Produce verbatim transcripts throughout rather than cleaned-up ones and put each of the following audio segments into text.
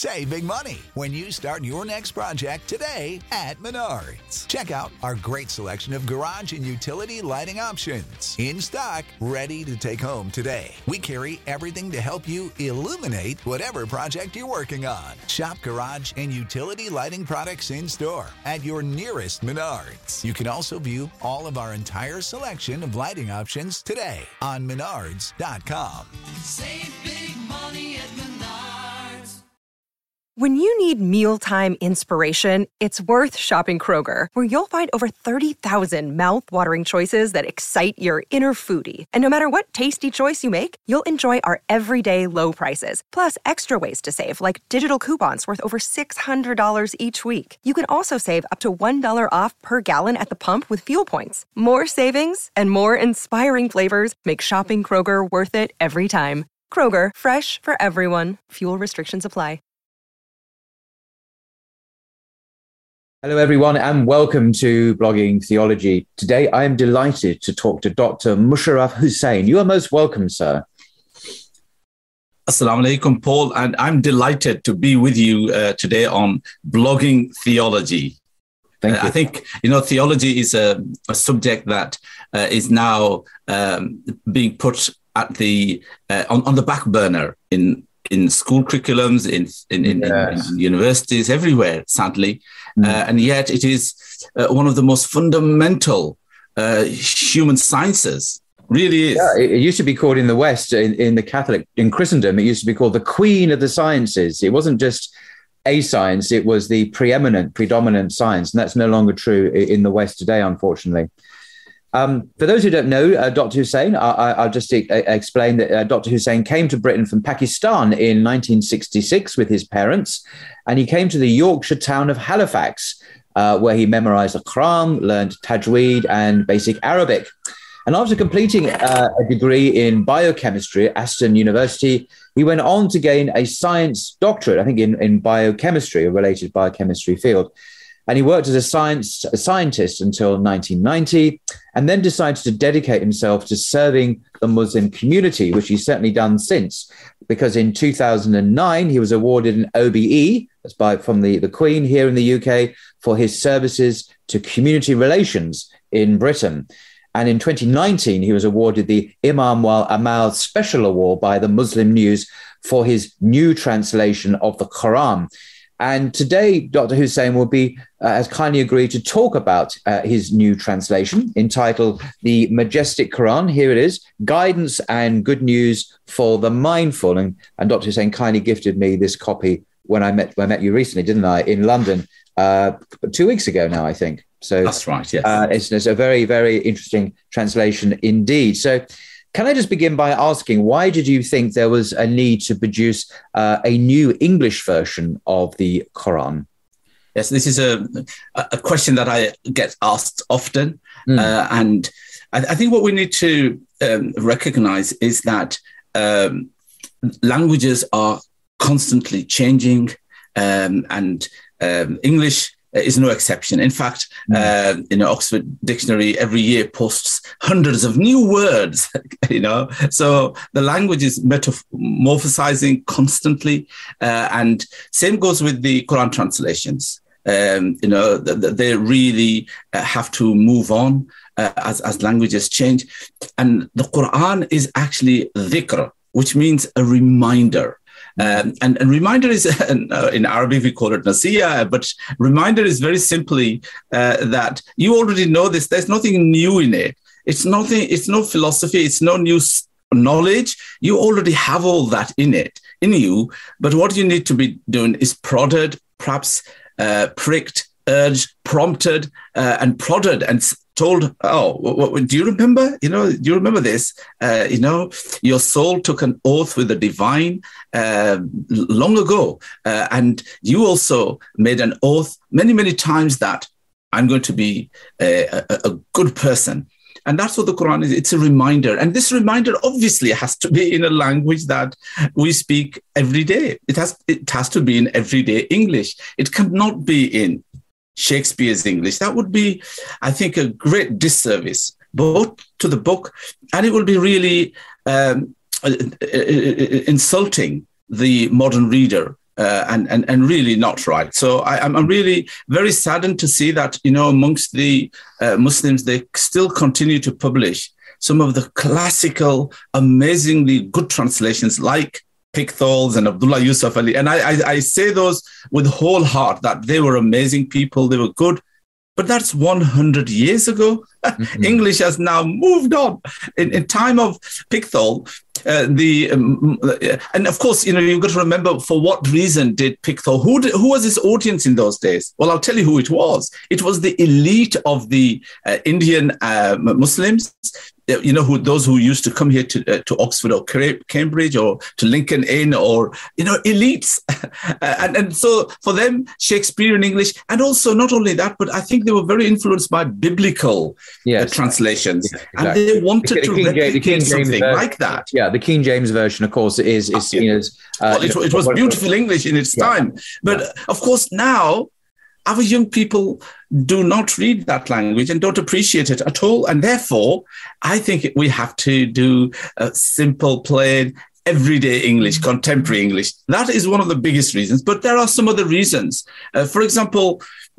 Save big money when you start your next project today at Menards. Check out our great selection of garage and utility lighting options. In stock, ready to take home today. We carry everything to help you illuminate whatever project you're working on. Shop garage and utility lighting products in store at your nearest Menards. You can also view all of our entire selection of lighting options today on menards dot com. Save big money at Menards. When you need mealtime inspiration, it's worth shopping Kroger, where you'll find over thirty thousand mouth-watering choices that excite your inner foodie. And no matter what tasty choice you make, you'll enjoy our everyday low prices, plus extra ways to save, like digital coupons worth over six hundred dollars each week. You can also save up to one dollar off per gallon at the pump with fuel points. More savings and more inspiring flavors make shopping Kroger worth it every time. Kroger, fresh for everyone. Fuel restrictions apply. Hello, everyone, and welcome to Blogging Theology. Today, I am delighted to talk to Doctor Musharraf Hussain. You are most welcome, sir. Assalamu alaikum, Paul, and I'm delighted to be with you uh, today on Blogging Theology. Thank uh, you. I think, you know, theology is a, a subject that uh, is now um, being put at the uh, on, on the back burner in in school curriculums, in in, in, yes. in, in universities, everywhere, sadly. Mm. Uh, and yet it is uh, one of the most fundamental uh, human sciences, really is. Yeah, it, it used to be called in the West, in, in the Catholic, in Christendom, it used to be called the Queen of the Sciences. It wasn't just a science, it was the preeminent, predominant science. And that's no longer true in the West today, unfortunately. Um, for those who don't know, uh, Doctor Hussain, I, I, I'll just e- explain that uh, Doctor Hussain came to Britain from Pakistan in nineteen sixty-six with his parents, and he came to the Yorkshire town of Halifax, uh, where he memorized the Quran, learned Tajweed and basic Arabic. And after completing uh, a degree in biochemistry at Aston University, he went on to gain a science doctorate, I think in, in biochemistry, a related biochemistry field. And he worked as a science a scientist until nineteen ninety, and then decided to dedicate himself to serving the Muslim community, which he's certainly done since, because in two thousand nine, he was awarded an O B E, that's by from the, the Queen here in the U K, for his services to community relations in Britain. And in twenty nineteen, he was awarded the Imam Wal Amal Special Award by the Muslim News for his new translation of the Quran. And today, Doctor Hussain will be, uh, has kindly agreed to talk about uh, his new translation entitled The Majestic Quran. Here it is, Guidance and Good News for the Mindful. And, and Doctor Hussain kindly gifted me this copy when I met when I met you recently, didn't I, in London, uh, two weeks ago now, I think. So that's right, yes. Uh, it's, it's a very, very interesting translation indeed. So can I just begin by asking, why did you think there was a need to produce uh, a new English version of the Quran? Yes, this is a, a question that I get asked often. Mm. Uh, and I, I think what we need to um, recognize is that um, languages are constantly changing, um, and um, English is no exception. In fact, mm. uh, you know, Oxford Dictionary every year posts hundreds of new words, you know, so the language is metamorphosizing constantly. Uh, and same goes with the Quran translations. Um, you know, th- th- they really uh, have to move on uh, as, as languages change. And the Quran is actually dhikr, which means a reminder. Um, and, and reminder is, uh, in Arabic, we call it nasiya, but reminder is very simply uh, that you already know this. There's nothing new in it. It's nothing, it's no philosophy. It's no new knowledge. You already have all that in it, in you. But what you need to be doing is prodded, perhaps uh, pricked, urged, prompted, uh, and prodded and told, oh, what, what, do you remember? You know, do you remember this? Uh, you know, your soul took an oath with the divine uh, long ago. Uh, and you also made an oath many, many times that I'm going to be a, a, a good person. And that's what the Quran is. It's a reminder. And this reminder obviously has to be in a language that we speak every day. It has, it has to be in everyday English. It cannot be in Shakespeare's English. That would be, I think, a great disservice both to the book, and it will be really um, insulting the modern reader Uh, and, and and really not right. So I, I'm really very saddened to see that, you know, amongst the uh, Muslims, they still continue to publish some of the classical, amazingly good translations like Pickthall's and Abdullah Yusuf Ali. And I, I, I say those with whole heart, that they were amazing people, they were good. But that's one hundred years ago. Mm-hmm. English has now moved on. In, in time of Pickthall, uh, the um, and of course, you know, you've got to remember, for what reason did Pickthall, who did, who was his audience in those days? Well, I'll tell you who it was. It was the elite of the uh, Indian uh, Muslims. You know, who those who used to come here to uh, to Oxford or Cambridge or to Lincoln Inn, or, you know, elites. and, and so for them, Shakespearean English, and also not only that, but I think they were very influenced by biblical yes. uh, translations. Yeah, exactly. And they wanted the, the to King replicate James, something version, like that. Yeah, the King James Version, of course, is, is seen as... Uh, well, it, it was beautiful English in its yeah. time. But yeah. of course, now, our young people do not read that language and don't appreciate it at all. And therefore, I think we have to do a simple, plain, everyday English, contemporary English. That is one of the biggest reasons. But there are some other reasons. Uh, for example,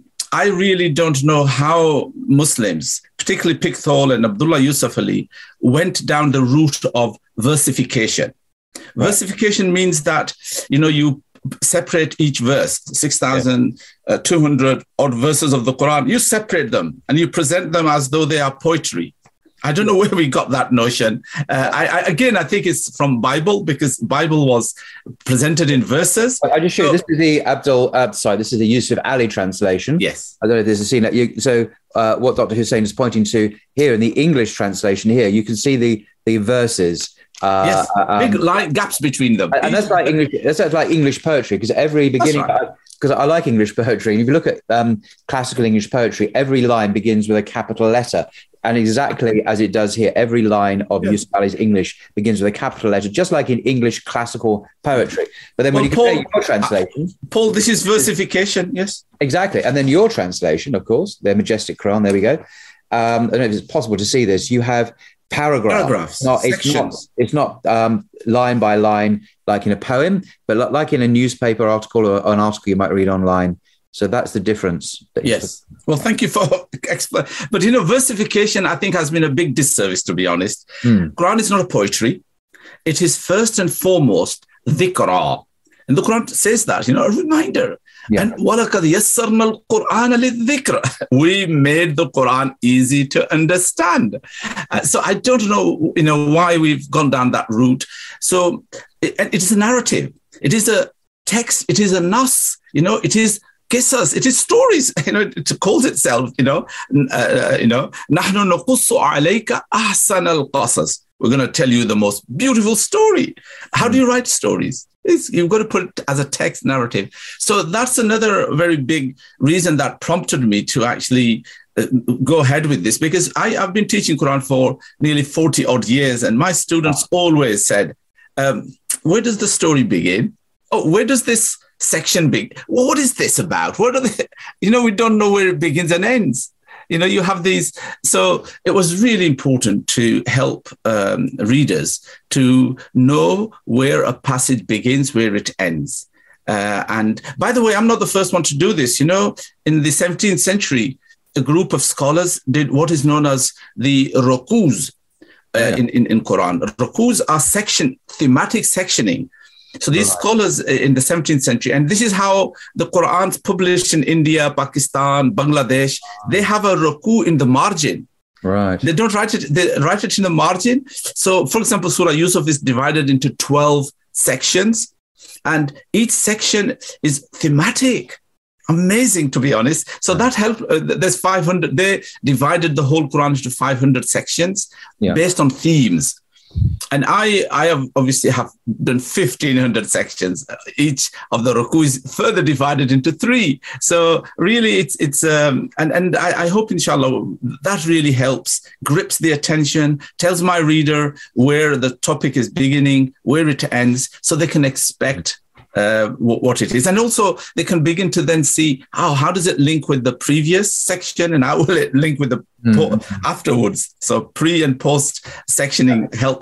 I really don't know how Muslims, particularly Pickthall and Abdullah Yusuf Ali, went down the route of versification. Right. Versification means that, you know, you separate each verse, six thousand two hundred odd verses of the Quran, you separate them and you present them as though they are poetry. I don't know where we got that notion. Uh, I, I, again, I think it's from Bible, because Bible was presented in verses. I just show you, this is the Abdul, uh, sorry, this is the Yusuf Ali translation. Yes. I don't know if there's a scene that you, so uh, what Doctor Hussain is pointing to here in the English translation here, you can see the, the verses. Uh, yes, big um, line, gaps between them. And that's like English. That's like English poetry, because every beginning, because right. I, I like English poetry. And if you look at um, classical English poetry, every line begins with a capital letter, and exactly as it does here, every line of yeah. Yusuf Ali's English begins with a capital letter, just like in English classical poetry. But then when well, you compare Paul, your translation, uh, Paul, this is versification. Yes, exactly. And then your translation, of course, the majestic Quran. There we go. Um, I don't know if it's possible to see this. You have Paragraph. Paragraphs. Not, it's not. It's not um, line by line like in a poem, but like in a newspaper article or an article you might read online. So that's the difference. Yes. Well, thank you for explaining. But, you know, versification, I think, has been a big disservice, to be honest. Hmm. Quran is not a poetry. It is first and foremost dhikra. And the Quran says that, you know, a reminder. Yeah. And وَلَقَدْ يَسَّرْنَا الْقُرْآنَ لِلذِّكْرِ. We made the Quran easy to understand. Uh, so I don't know, you know, why we've gone down that route. So it, it is a narrative. It is a text. It is a nas. You know, it is qisas. It is stories. You know, it calls itself, you know, uh, you know, نَحْنُ نَقُصُّ عَلَيْكَ أَحْسَنَ الْقَصَص. We're going to tell you the most beautiful story. How do you write stories? It's, you've got to put it as a text narrative. So that's another very big reason that prompted me to actually uh, go ahead with this, because I, I've been teaching Quran for nearly forty odd years. And my students always said, um, where does the story begin? Oh, where does this section begin? What is this about? What are they? You know, we don't know where it begins and ends. You know, you have these. So it was really important to help um, readers to know where a passage begins, where it ends. Uh, and by the way, I'm not the first one to do this. You know, in the seventeenth century, a group of scholars did what is known as the rukus uh, yeah. in, in, in Quran. Rukus are section, thematic sectioning. So these right. scholars in the seventeenth century, and this is how the Quran's published in India, Pakistan, Bangladesh, they have a ruku in the margin. Right. They don't write it, they write it in the margin. So, for example, Surah Yusuf is divided into twelve sections, and each section is thematic. Amazing, to be honest. So that helped. Uh, there's five hundred. They divided the whole Quran into five hundred sections yeah. based on themes. And I, I have obviously have done fifteen hundred sections. Each of the ruku is further divided into three. So really, it's it's um, and and I, I hope inshallah that really helps, grips the attention, tells my reader where the topic is beginning, where it ends, so they can expect uh, what it is, and also they can begin to then see how how does it link with the previous section, and how will it link with the mm. po- afterwards. So pre and post sectioning helps.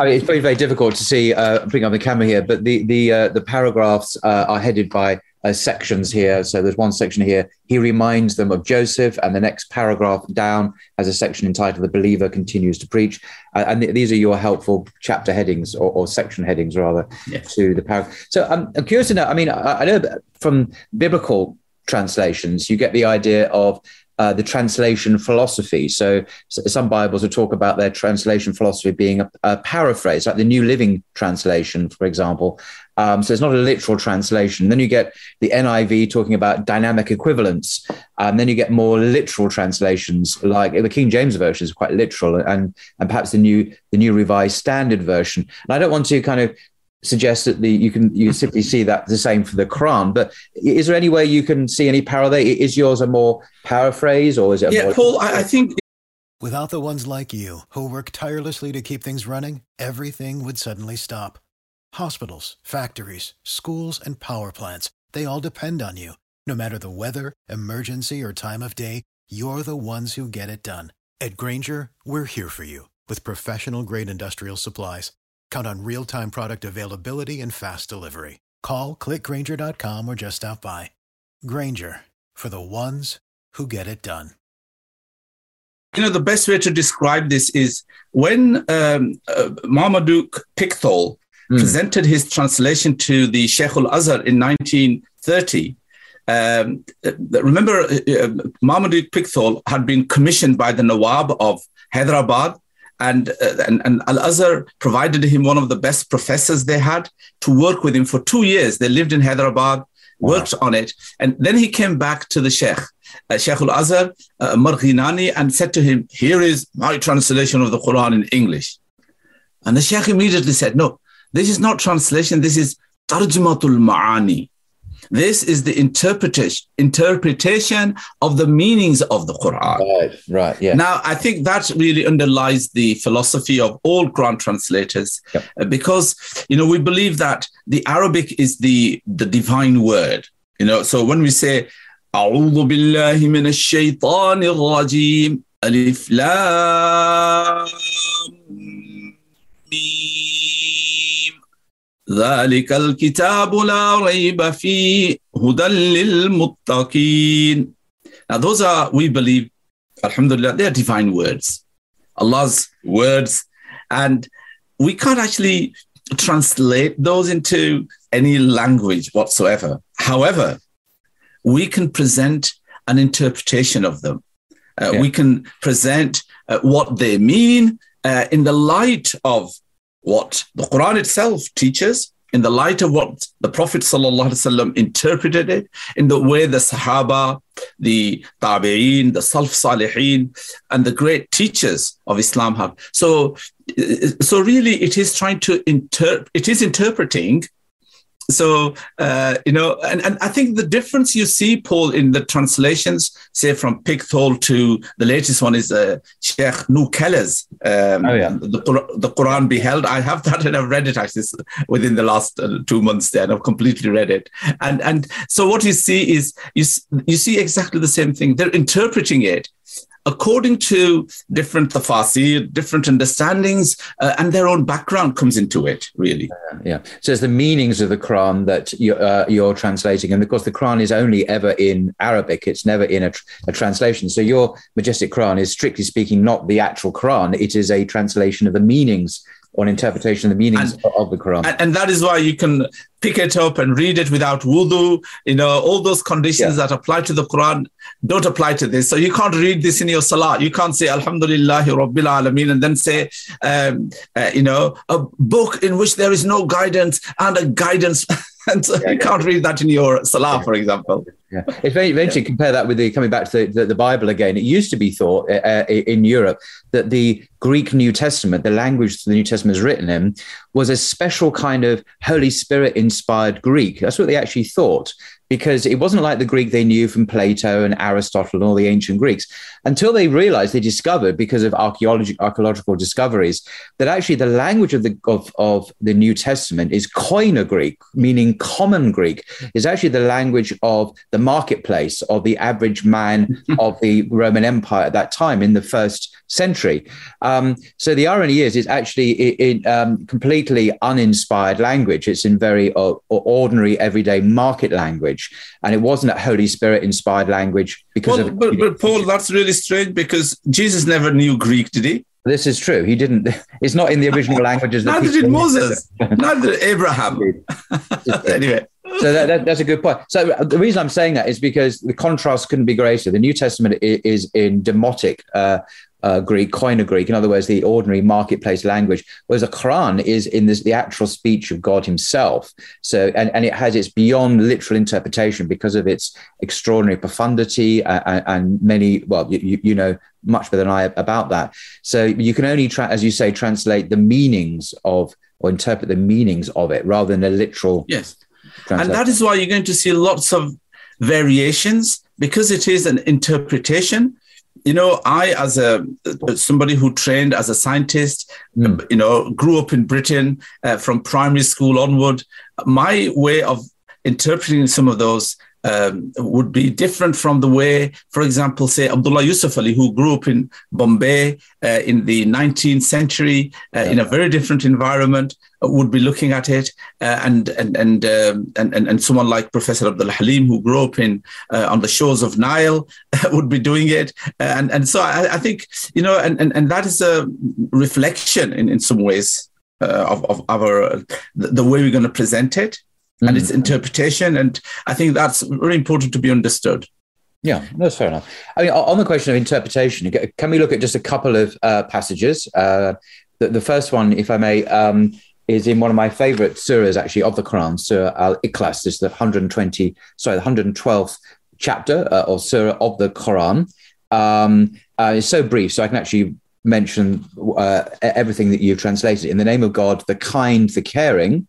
I mean, it's very, very difficult to see, uh, bring up the camera here, but the the uh, the paragraphs uh, are headed by uh, sections here. So there's one section here. He reminds them of Joseph, and the next paragraph down has a section entitled "The Believer Continues to Preach." Uh, and th- these are your helpful chapter headings or, or section headings, rather, yes. to the paragraph. So um, I'm curious to know. I mean, I, I know that from biblical translations, you get the idea of Uh, the translation philosophy. So, so some Bibles will talk about their translation philosophy being a, a paraphrase, like the New Living Translation, for example. Um, so it's not a literal translation. Then you get the N I V talking about dynamic equivalence. And then you get more literal translations, like the King James Version is quite literal, and, and perhaps the new the New Revised Standard Version. And I don't want to kind of suggest that the you can you simply see that the same for the Quran, but is there any way you can see any parallel? Is yours a more paraphrase, or is it? A yeah, more- Paul, I, I think without the ones like you who work tirelessly to keep things running, everything would suddenly stop. Hospitals, factories, schools, and power plants—they all depend on you. No matter the weather, emergency, or time of day, you're the ones who get it done. At Grainger, we're here for you with professional-grade industrial supplies. Count on real-time product availability and fast delivery. Call, click Grainger dot com, or just stop by. Grainger, for the ones who get it done. You know, the best way to describe this is when um, uh, Marmaduke Pickthall mm. presented his translation to the Sheikh al-Azhar in nineteen thirty. Um, remember, uh, Marmaduke Pickthall had been commissioned by the Nawab of Hyderabad, And, uh, and, and Al-Azhar provided him one of the best professors they had to work with him for two years. They lived in Hyderabad, worked wow. on it. And then he came back to the Sheikh, uh, Sheikh Al-Azhar, uh, Marghinani, and said to him, here is my translation of the Quran in English. And the Sheikh immediately said, no, this is not translation. This is Tarjumatul Ma'ani. This is the interpretation interpretation of the meanings of the Quran. Right, right, yeah. Now, I think that really underlies the philosophy of all Quran translators, yep. uh, because, you know, we believe that the Arabic is the, the divine word. You know, so when we say, A'udhu billahi minash shaitanir rajim, alif lam mim. ذلك الكتاب لا ريب فيه هدى للمتقين. Now those are, we believe, alhamdulillah, they are divine words, Allah's words, and we can't actually translate those into any language whatsoever. However, we can present an interpretation of them. Uh, yeah. We can present uh, what they mean uh, in the light of what the Quran itself teaches, in the light of what the Prophet ﷺ interpreted it, in the way the Sahaba, the Tabi'een, the Salaf Salihin, and the great teachers of Islam have. So, so really it is trying to interpret, it is interpreting. So, uh, you know, and, and I think the difference you see, Paul, in the translations, say from Pickthall to the latest one is uh, Sheikh Nou Keller's, um, oh, yeah. the, the Quran Beheld. I have that and I've read it actually within the last uh, two months there, and I've completely read it. And and so what you see is, you, you see exactly the same thing. They're interpreting it according to different tafasir, different understandings, uh, and their own background comes into it, really. Uh, yeah. So it's the meanings of the Quran that you're, uh, you're translating. And of course, the Quran is only ever in Arabic. It's never in a, tr- a translation. So your Majestic Quran is, strictly speaking, not the actual Quran. It is a translation of the meanings or an interpretation of the meanings and, of the Quran. And, and that is why you can pick it up and read it without wudu. You know, all those conditions yeah. that apply to the Quran don't apply to this. So you can't read this in your salah. You can't say, Alhamdulillahi Rabbil Alameen, and then say, um, uh, you know, a book in which there is no guidance and a guidance. And so yeah, you yeah. can't read that in your salah, yeah. for example. Yeah, it's very interesting. Yeah. Compare that with the coming back to the, the, the Bible again. It used to be thought uh, in Europe that the Greek New Testament, the language the New Testament is written in, was a special kind of Holy Spirit inspired Greek. That's what they actually thought, because it wasn't like the Greek they knew from Plato and Aristotle and all the ancient Greeks, until they realized, they discovered, because of archaeology, archaeological discoveries, that actually the language of the of, of the New Testament is Koine Greek, meaning common Greek, is actually the language of the marketplace, of the average man of the Roman Empire at that time in the first century. Um, so the irony is, it's actually in um, completely uninspired language. It's in very uh, ordinary, everyday market language. And it wasn't a Holy Spirit inspired language because well, of... But, but Paul, that's really strange because Jesus never knew Greek, did he? This is true. He didn't. It's not in the original languages. Neither did Moses. Neither did Abraham. Anyway. So that, that, that's a good point. So the reason I'm saying that is because the contrast couldn't be greater. The New Testament is in demotic uh, uh, Greek, Koine Greek, in other words, the ordinary marketplace language, whereas the Quran is in this, the actual speech of God himself. So, and, and it has its beyond literal interpretation because of its extraordinary profundity and, and many, well, you, you know much better than I about that. So you can only, tra- as you say, translate the meanings of, or interpret the meanings of it rather than a literal. Yes. And that is why you're going to see lots of variations because it is an interpretation. You know, I, as a somebody who trained as a scientist, mm. you know, grew up in Britain uh, from primary school onward, my way of interpreting some of those um, would be different from the way, for example, say Abdullah Yusuf Ali, who grew up in Bombay uh, in the nineteenth century uh, yeah. in a very different environment, uh, would be looking at it, uh, and and and, um, and and and someone like Professor Abdul Halim, who grew up in uh, on the shores of Nile, would be doing it, uh, and and so I, I think you know, and, and and that is a reflection in in some ways uh, of of our the, the way we're going to present it. And its interpretation. And I think that's very important to be understood. Yeah, that's fair enough. I mean, on the question of interpretation, can we look at just a couple of uh, passages? Uh, the, the first one, if I may, um, is in one of my favorite surahs, actually, of the Quran, Surah Al-Ikhlas. This is the one hundred twenty, sorry, the one hundred twelfth chapter uh, or surah of the Quran. Um, uh, it's so brief, so I can actually mention uh, everything that you've translated. In the name of God, the kind, the caring,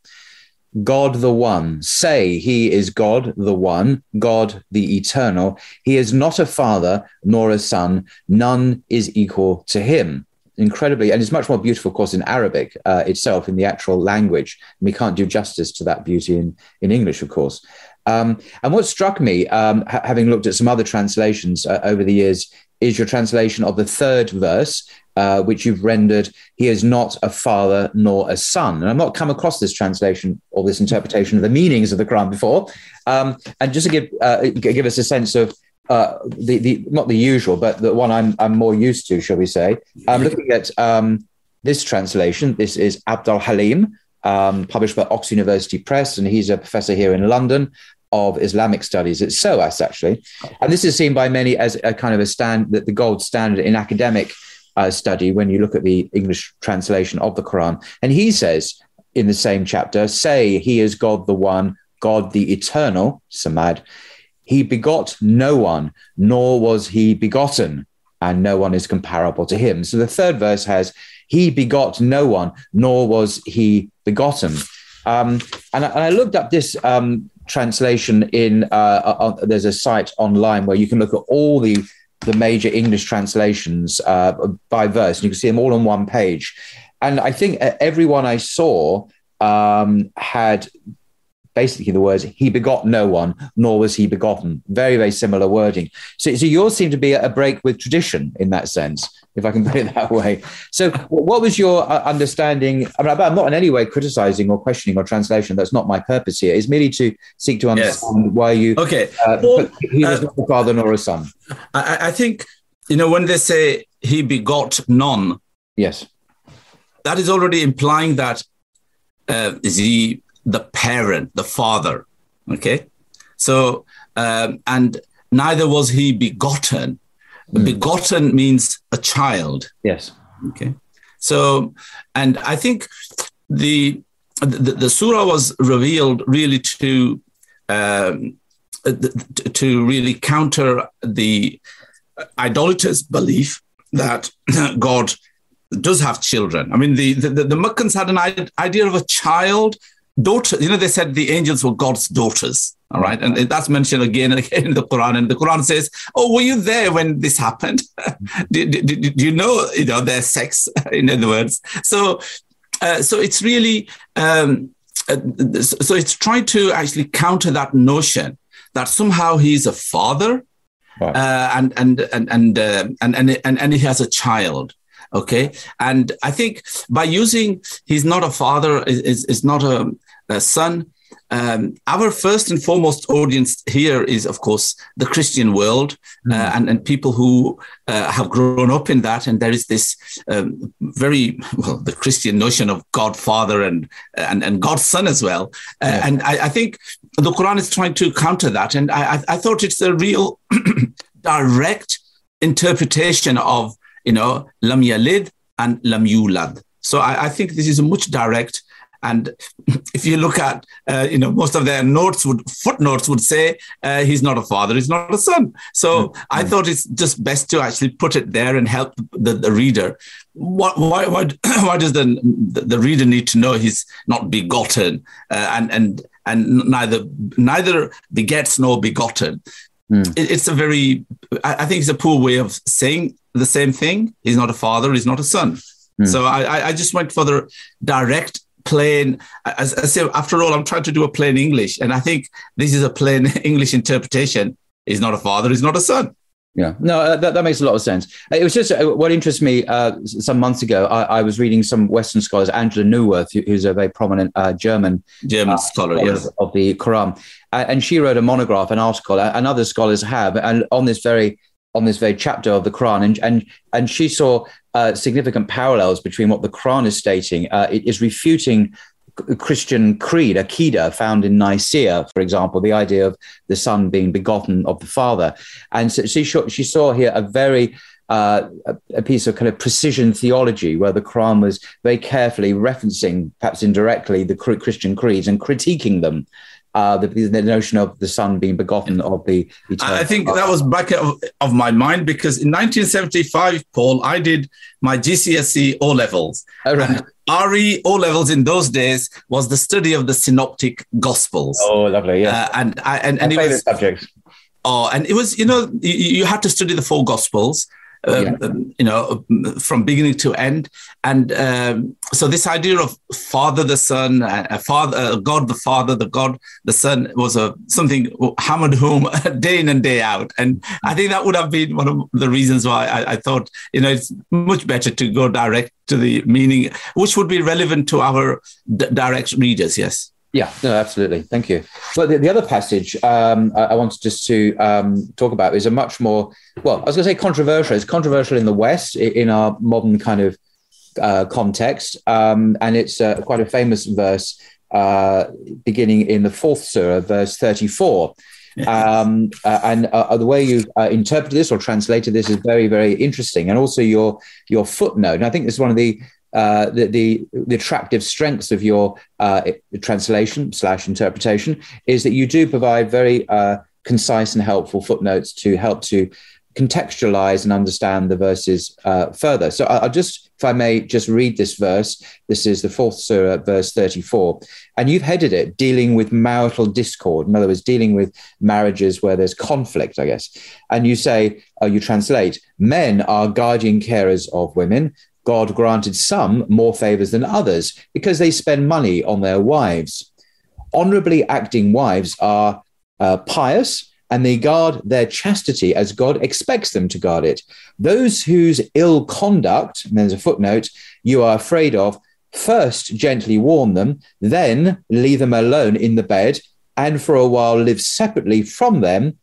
God the One. Say, he is God the One, God the Eternal. He is not a father nor a son. None is equal to him. Incredibly, and it's much more beautiful, of course, in Arabic uh, itself, in the actual language. And we can't do justice to that beauty in, in English, of course. Um, and what struck me, um, ha- having looked at some other translations uh, over the years, is your translation of the third verse, uh, which you've rendered, he is not a father nor a son. And I've not come across this translation or this interpretation of the meanings of the Quran before. Um, and just to give uh, give us a sense of uh, the, the not the usual, but the one I'm, I'm more used to, shall we say. I'm looking at um, this translation. This is Abdul Halim, um, published by Oxford University Press, and he's a professor here in London of Islamic studies at SOAS, actually. And this is seen by many as a kind of a stand, that the gold standard in academic uh, study when you look at the English translation of the Quran. And he says in the same chapter, say, he is God the One, God the Eternal, Samad. He begot no one, nor was he begotten, and no one is comparable to him. So the third verse has, he begot no one, nor was he begotten. Um, and, I, and I looked up this um, translation in, uh, uh, there's a site online where you can look at all the, the major English translations uh, by verse, and you can see them all on one page. And I think everyone I saw um, had basically the words, he begot no one, nor was he begotten. Very, very similar wording. So, so yours seemed to be a break with tradition in that sense, if I can put it that way. So what was your understanding? I mean, I'm not in any way criticizing or questioning or translation. That's not my purpose here. It's merely to seek to understand yes. why you... Okay. Uh, well, he was uh, not a father nor a son. I, I think, you know, when they say he begot none... Yes. That is already implying that uh, is he... the parent, the father, okay? So, um, and neither was he begotten. Mm. Begotten means a child. Yes. Okay. So, and I think the the, the surah was revealed really to um, to really counter the idolatrous belief that God does have children. I mean, the the, the Meccans had an idea of a child. Daughter, you know, they said the angels were God's daughters, all right? And that's mentioned again and again in the Quran. And the Quran says, oh, were you there when this happened? do, do, do, do you know, you know, their sex, in other words? So, uh, so it's really, um, uh, so it's trying to actually counter that notion that somehow he's a father, right. uh, and, and, and, and, uh, and, and, and, and he has a child. Okay. And I think by using he's not a father, is, is, is not a, a son, um, our first and foremost audience here is, of course, the Christian world mm. uh, and, and people who uh, have grown up in that. And there is this um, very, well, the Christian notion of God Father and, and, and God Son as well. Uh, yeah. And I, I think the Quran is trying to counter that. And I, I thought it's a real direct interpretation of, you know, lam yalid and lam yulad. So I, I think this is a much direct. And if you look at, uh, you know, most of their notes would footnotes would say uh, he's not a father, he's not a son. So mm-hmm. I thought it's just best to actually put it there and help the, the reader. Why, why, why, why does the the reader need to know he's not begotten uh, and and and neither neither begets nor begotten? Mm. It, it's a very, I, I think it's a poor way of saying the same thing. He's not a father, he's not a son. Mm. So I, I just went for the direct. Plain, as I say, after all, I'm trying to do a plain English, and I think this is a plain English interpretation. He's not a father, he's not a son. Yeah, no, uh, that, that makes a lot of sense. It was just uh, what interests me. Uh, some months ago, I, I was reading some Western scholars, Angela Neuwirth, who, who's a very prominent uh, German German uh, scholar, scholar yes, of the Quran, uh, and she wrote a monograph, an article, and other scholars have, and on this very on this very chapter of the Quran, and and and she saw uh, significant parallels between what the Quran is stating. Uh, it is refuting Christian creed, Aqidah, found in Nicaea, for example, the idea of the son being begotten of the father. And so she, she saw here a very uh, a piece of kind of precision theology where the Quran was very carefully referencing, perhaps indirectly, the Christian creeds and critiquing them. Uh, the, the notion of the son being begotten of the eternal. I think that was back of, of my mind because in nineteen seventy-five, Paul, I did my G C S E O-levels. Oh, right. And R E O-levels in those days was the study of the synoptic gospels. Oh, lovely, yeah. Uh, and I, and, and my it favorite was, subject. Oh, and it was, you know, you, you had to study the four gospels. Um, yeah. um, you know, from beginning to end. And um, so this idea of Father, the Son, uh, Father, uh, God, the Father, the God, the Son was a, something hammered home day in and day out. And I think that would have been one of the reasons why I, I thought, you know, it's much better to go direct to the meaning, which would be relevant to our d- direct readers. Yes. Yeah, no, absolutely. Thank you. But the, the other passage um, I, I wanted just to um, talk about is a much more, well, I was going to say controversial. It's controversial in the West, in our modern kind of uh, context. Um, and it's uh, quite a famous verse uh, beginning in the fourth surah, verse thirty-four. Um, uh, and uh, the way you uh, interpreted this or translated this is very, very interesting. And also your your footnote. And I think this is one of the Uh, the, the the attractive strengths of your uh, translation slash interpretation is that you do provide very uh, concise and helpful footnotes to help to contextualize and understand the verses uh, further. So I'll just, if I may, just read this verse. This is the fourth surah, verse thirty-four. And you've headed it, dealing with marital discord. In other words, dealing with marriages where there's conflict, I guess. And you say, uh, you translate, men are guardian carers of women. God granted some more favors than others because they spend money on their wives. Honorably acting wives are uh, pious and they guard their chastity as God expects them to guard it. Those whose ill conduct, and there's a footnote, you are afraid of, first gently warn them, then leave them alone in the bed and for a while live separately from them.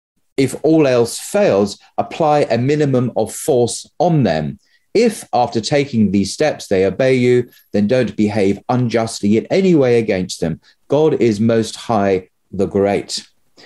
If all else fails, apply a minimum of force on them. If after taking these steps they obey you, then don't behave unjustly in any way against them. God is most high, the great.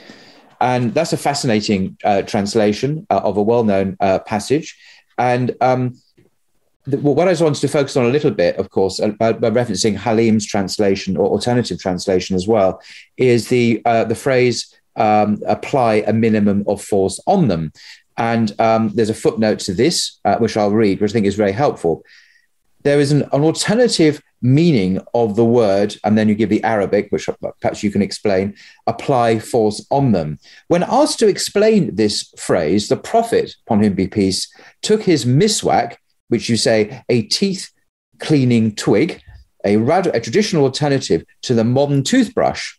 And that's a fascinating uh, translation uh, of a well-known uh, passage. And um, the, what I just wanted to focus on a little bit, of course, uh, by, by referencing Halim's translation or alternative translation as well, is the uh, the phrase, um, apply a minimum of force on them. And um, there's a footnote to this, uh, which I'll read, which I think is very helpful. There is an, an alternative meaning of the word, and then you give the Arabic, which perhaps you can explain, apply force on them. When asked to explain this phrase, the Prophet, upon whom be peace, took his miswak, which you say a teeth-cleaning twig, a, rad- a traditional alternative to the modern toothbrush.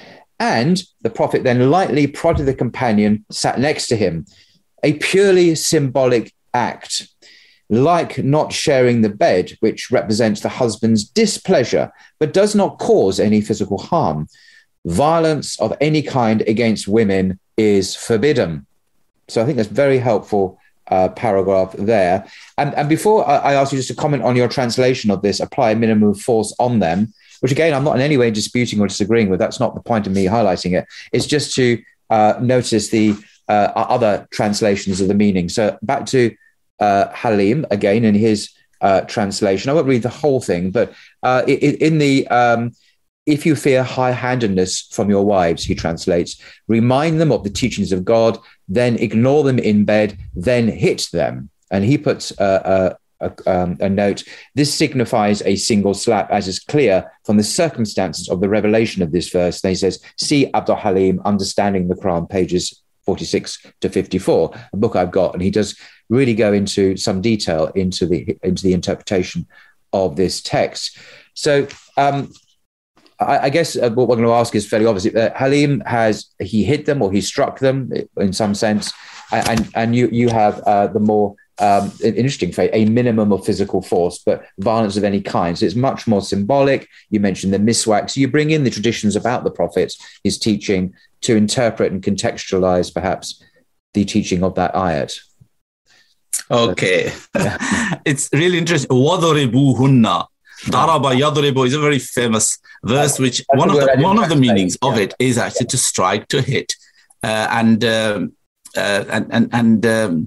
And the Prophet then lightly prodded the companion sat next to him. A purely symbolic act. like not sharing the bed, which represents the husband's displeasure, but does not cause any physical harm. Violence of any kind against women is forbidden. So I think that's very helpful uh, paragraph there. And, and before I, I ask you just to comment on your translation of this, apply minimum force on them, which again, I'm not in any way disputing or disagreeing with. That's not the point of me highlighting it. It's just to uh, notice the uh, other translations of the meaning. So back to uh, Halim again in his uh, translation. I won't read the whole thing, but uh, in, in the... Um, if you fear high-handedness from your wives, he translates, remind them of the teachings of God, then ignore them in bed, then hit them. And he puts uh, a, a, um, a note, this signifies a single slap, as is clear from the circumstances of the revelation of this verse. And he says, see Abdul Halim, Understanding the Quran, pages forty-six to fifty-four, a book I've got. And he does really go into some detail into the, into the interpretation of this text. So, um, I guess uh, what we're going to ask is fairly obvious. Uh, Halim has, he hit them or he struck them in some sense. And and you you have uh, the more um, interesting phrase, a minimum of physical force, but violence of any kind. So it's much more symbolic. You mentioned the miswak. So you bring in the traditions about the prophets, his teaching, to interpret and contextualize perhaps the teaching of that ayat. Okay. Yeah. It's really interesting. وَضَرِبُوهُنَّ Daraba Yadribu is a very famous verse, which That's one of the one of the meanings yeah. of it is actually to strike, to hit, uh, and, um, uh, and and and um,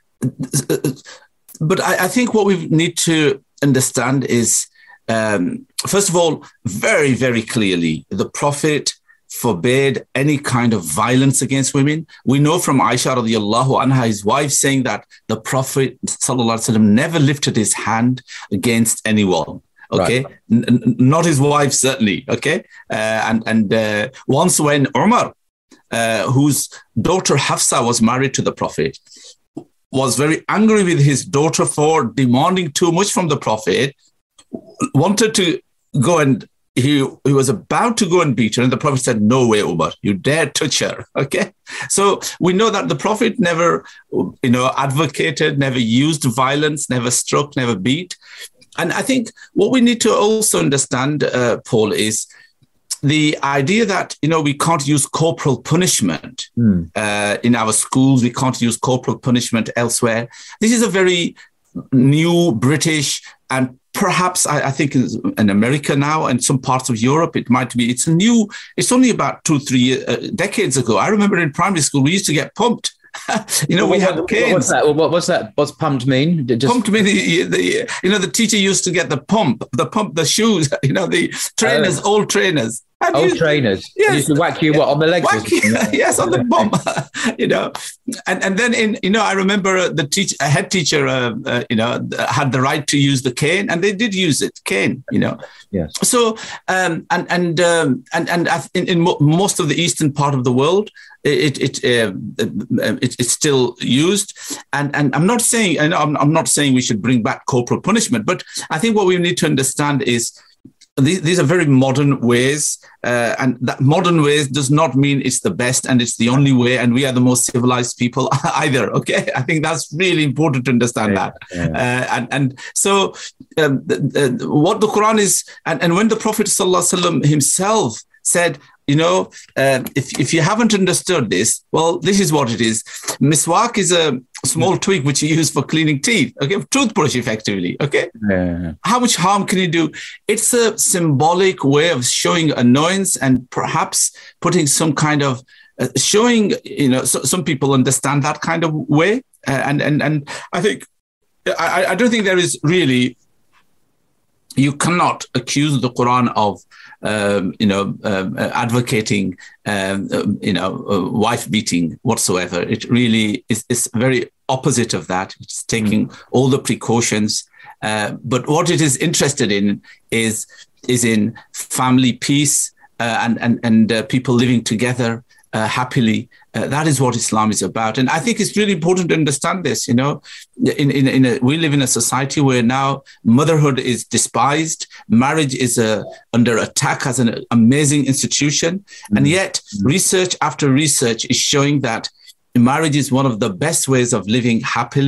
but I, I think what we need to understand is, um, first of all, very very clearly, the Prophet forbade any kind of violence against women. We know from Aisha radiallahu anha, his wife, saying that the Prophet sallallahu alaihi wasallam never lifted his hand against anyone. Okay, right. N- n- not his wife, certainly. Okay, uh, and and uh, once when Umar, uh, whose daughter Hafsa was married to the Prophet, was very angry with his daughter for demanding too much from the Prophet, wanted to go and he he was about to go and beat her, and the Prophet said, "No way, Umar, you dare touch her." Okay, so we know that the Prophet never, you know, advocated, never used violence, never struck, never beat. And I think what we need to also understand, uh, Paul, is the idea that, you know, we can't use corporal punishment mm. uh, in our schools. We can't use corporal punishment elsewhere. This is a very new British and perhaps I, I think in America now and some parts of Europe, it might be, it's a new, it's only about two, three uh, decades ago. I remember in primary school, we used to get pumped. you know, well, we had canes. What's that? What, what's that? What's pumped mean? Just... Pumped mean, the, the, you know, the teacher used to get the pump, the pump, the shoes, you know, the trainers, oh. old trainers. And old you, trainers. Yes. They used to whack you what, on the legs? Whack you, yes, on the bum. you know, and and then in you know, I remember the teacher, a head teacher, uh, uh, you know, had the right to use the cane, and they did use it, cane. You know, yes. So um, and and um, and and in, in mo- most of the eastern part of the world, it it uh, it it's still used. And and I'm not saying, and I'm I'm not saying we should bring back corporal punishment, but I think what we need to understand is. These, these are very modern ways, uh, and that modern ways does not mean it's the best and it's the only way, and we are the most civilized people either. Okay, I think that's really important to understand yeah, that. Yeah. Uh, and and so, um, the, the, what the Quran is, and, and when the Prophet Sallallahu Alaihi Wasallam himself said, you know, uh, if if you haven't understood this, well, this is what it is. Miswak is a small twig which you use for cleaning teeth. Okay, toothbrush, effectively. Okay, yeah. How much harm can you do? It's a symbolic way of showing annoyance and perhaps putting some kind of uh, showing. You know, so, some people understand that kind of way, uh, and and and I think I, I don't think there is really. You cannot accuse the Quran of, um, you know, um, uh, advocating, um, uh, you know, uh, wife beating whatsoever. It really is, is very opposite of that. It's taking mm. all the precautions. Uh, but what it is interested in is is in family peace uh, and and and uh, people living together uh, happily. Uh, that is what Islam is about. And I think it's really important to understand this, you know, in, in, in a, we live in a society where now motherhood is despised. Marriage is uh, under attack as an amazing institution. Mm-hmm. And yet mm-hmm. research after research is showing that marriage is one of the best ways of living happily.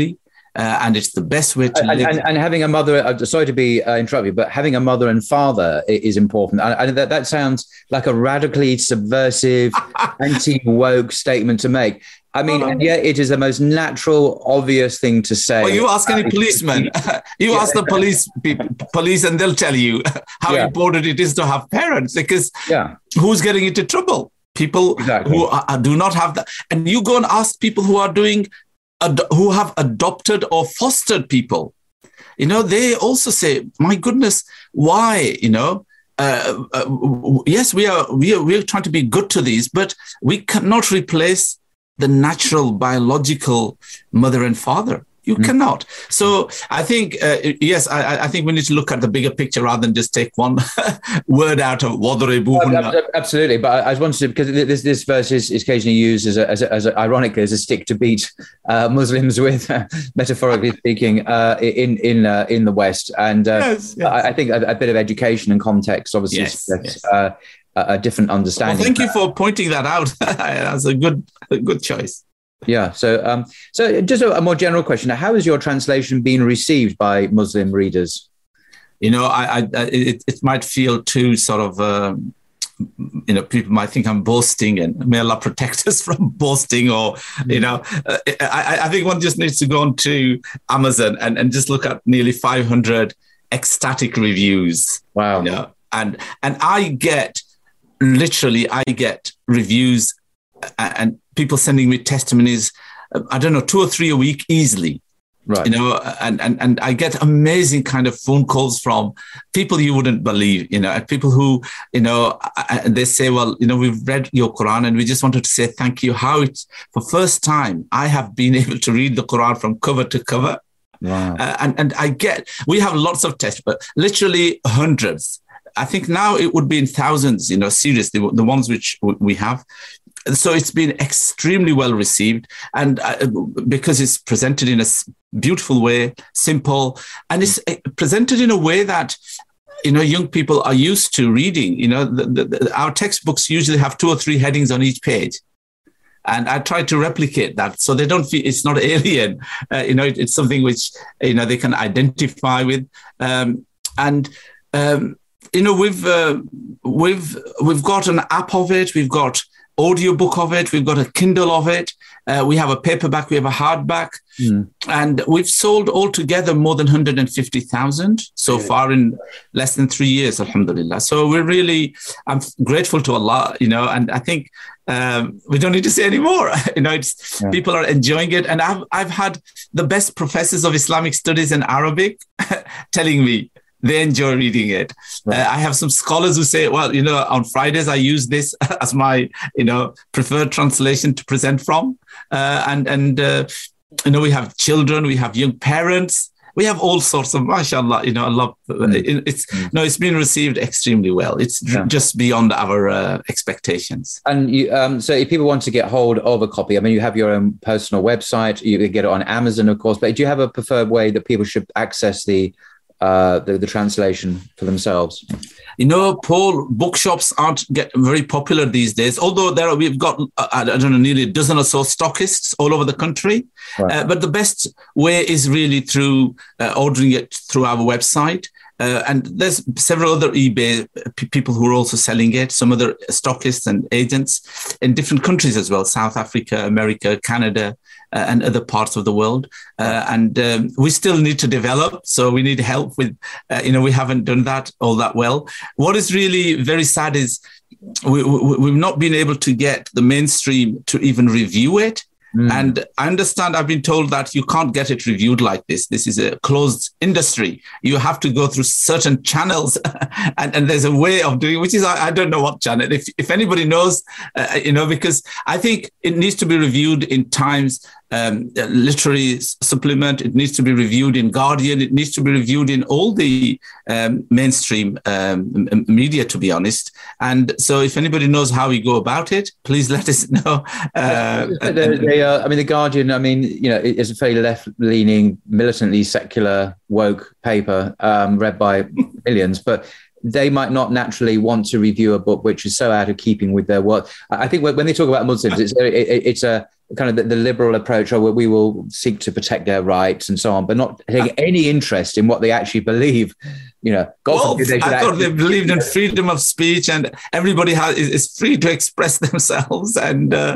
uh, and it's the best way to and, live. And, and having a mother, uh, sorry to be uh, interrupt you, but having a mother and father is important. And, and that, that sounds like a radically subversive, anti-woke statement to make. I mean, and yet it is the most natural, obvious thing to say. Well, you ask any policeman, you ask the police people, police, and they'll tell you how yeah. important it is to have parents, because yeah. who's getting into trouble? People exactly. who are, do not have that. And you go and ask people who are doing, ad- who have adopted or fostered people. You know, they also say, my goodness, why, you know? Uh, uh, yes, we are, we are, we are trying to be good to these, but we cannot replace the natural biological mother and father. You mm. cannot. So I think, uh, yes, I, I think we need to look at the bigger picture rather than just take one word out of Wadribuhunna. Absolutely. But I, I wanted to, because this, this verse is, is occasionally used as, a, as, a, as a, ironically, as a stick to beat uh, Muslims with, uh, metaphorically speaking, uh, in in uh, in the West. And uh, yes, yes. I, I think a, a bit of education and context, obviously, yes, yes. Uh, a different understanding. Well, thank you for pointing that out. That's a good, a good choice. Yeah. So, um, so just a, a more general question: how has your translation been received by Muslim readers? You know, I, I it, it might feel too sort of, um, you know, people might think I'm boasting, and may Allah protect us from boasting. Or, mm-hmm. you know, uh, I, I think one just needs to go on to Amazon and, and just look at nearly five hundred ecstatic reviews. Wow. You know, and and I get. Literally, I get reviews and people sending me testimonies, I don't know, two or three a week easily. Right. You know, and, and, and I get amazing kind of phone calls from people you wouldn't believe, you know, and people who, you know, they say, well, you know, we've read your Quran and we just wanted to say thank you. How it's, for first time, I have been able to read the Quran from cover to cover. Wow. Uh, and, and I get, we have lots of tests, but literally hundreds. I think now it would be in thousands, you know, seriously, the ones which we have. So it's been extremely well received, and uh, because it's presented in a beautiful way, simple, and it's presented in a way that, you know, young people are used to reading. You know, the, the, the, our textbooks usually have two or three headings on each page. And I try to replicate that so they don't feel it's not alien. Uh, you know, it, it's something which, you know, they can identify with. Um, and, um, you know, we've uh, we've we've got an app of it, we've got audiobook of it, we've got a Kindle of it, uh, we have a paperback, we have a hardback, mm. and we've sold altogether more than one hundred fifty thousand so yeah. far in less than three years, alhamdulillah. So we're really, I'm grateful to Allah, you know, and I think um, we don't need to say any more. you know, it's, yeah. people are enjoying it, and I've I've had the best professors of Islamic studies in Arabic telling me they enjoy reading it. Right. Uh, I have some scholars who say, well, you know, on Fridays, I use this as my, you know, preferred translation to present from. Uh, and, and uh, you know, we have children, we have young parents, we have all sorts of, mashallah, you know, I love mm. it. It's, mm. no, it's been received extremely well. It's yeah. just beyond our uh, expectations. And you, um, so if people want to get hold of a copy, I mean, you have your own personal website, you can get it on Amazon, of course, but do you have a preferred way that people should access the Uh, the, the translation for themselves? You know, Paul, bookshops aren't get very popular these days, although there are, we've got, uh, I don't know, nearly a dozen or so stockists all over the country. Right. Uh, but the best way is really through uh, ordering it through our website. Uh, and there's several other eBay p- people who are also selling it, some other stockists and agents in different countries as well, South Africa, America, Canada, uh, and other parts of the world. Uh, and um, we still need to develop, so we need help with, uh, you know, we haven't done that all that well. What is really very sad is we, we, we've not been able to get the mainstream to even review it. Mm. And I understand, I've been told that you can't get it reviewed like this. This is a closed industry. You have to go through certain channels and, and there's a way of doing, which is, I, I don't know what channel. If, if anybody knows, uh, you know, because I think it needs to be reviewed in Times, um, literary supplement. It needs to be reviewed in Guardian. It needs to be reviewed in all the um, mainstream um, media, to be honest. And so if anybody knows how we go about it, please let us know. Uh, they, they are, I mean, the Guardian, I mean, you know, it's a very left-leaning, militantly secular, woke paper um, read by millions, but they might not naturally want to review a book which is so out of keeping with their work. I think when they talk about Muslims, it's, it, it's a kind of the, the liberal approach, or we will seek to protect their rights and so on, but not taking any interest in what they actually believe. You know, God well, forbid they should I thought actually, they believed in freedom of speech, and everybody has, is free to express themselves. And uh,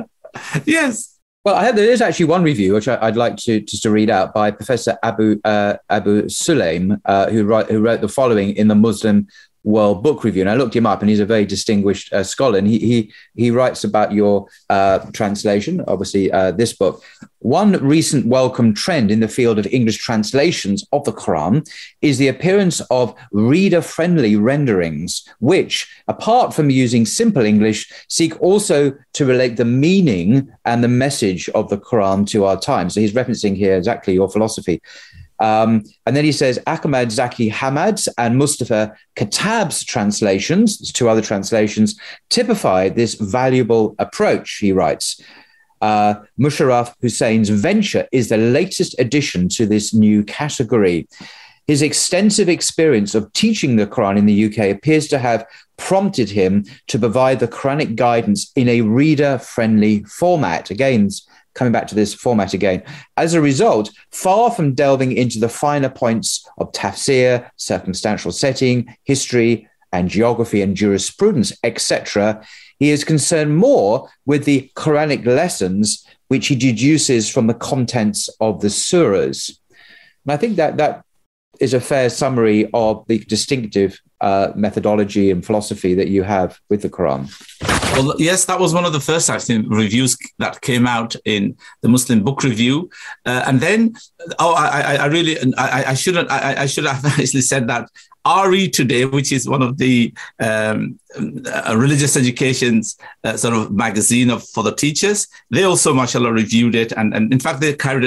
yes. Well, I have, there is actually one review which I, I'd like to just to read out by Professor Abu uh, Abu Sulaim, uh, who wrote who wrote the following in the Muslim World Book Review. And I looked him up, and he's a very distinguished uh, scholar. And he he he writes about your uh, translation, obviously uh, this book. One recent welcome trend in the field of English translations of the Quran is the appearance of reader-friendly renderings, which, apart from using simple English, seek also to relate the meaning and the message of the Quran to our time. So he's referencing here exactly your philosophy. Um, and then he says Ahmad Zaki Hamad's and Mustafa Katab's translations, there's two other translations, typify this valuable approach, he writes. Uh, Musharraf Hussein's venture is the latest addition to this new category. His extensive experience of teaching the Quran in the U K appears to have prompted him to provide the Quranic guidance in a reader-friendly format. Again, coming back to this format again. As a result, far from delving into the finer points of tafsir, circumstantial setting, history and geography and jurisprudence, et cetera, he is concerned more with the Quranic lessons which he deduces from the contents of the surahs. And I think that that is a fair summary of the distinctive uh, methodology and philosophy that you have with the Quran. Well, yes, that was one of the first, I think, reviews that came out in the Muslim Book Review. Uh, and then, oh, I, I really, I, I shouldn't, I, I should have actually said that R E Today, which is one of the um, uh, religious education's uh, sort of magazine of, for the teachers, they also, mashallah, reviewed it. And, and in fact, they carried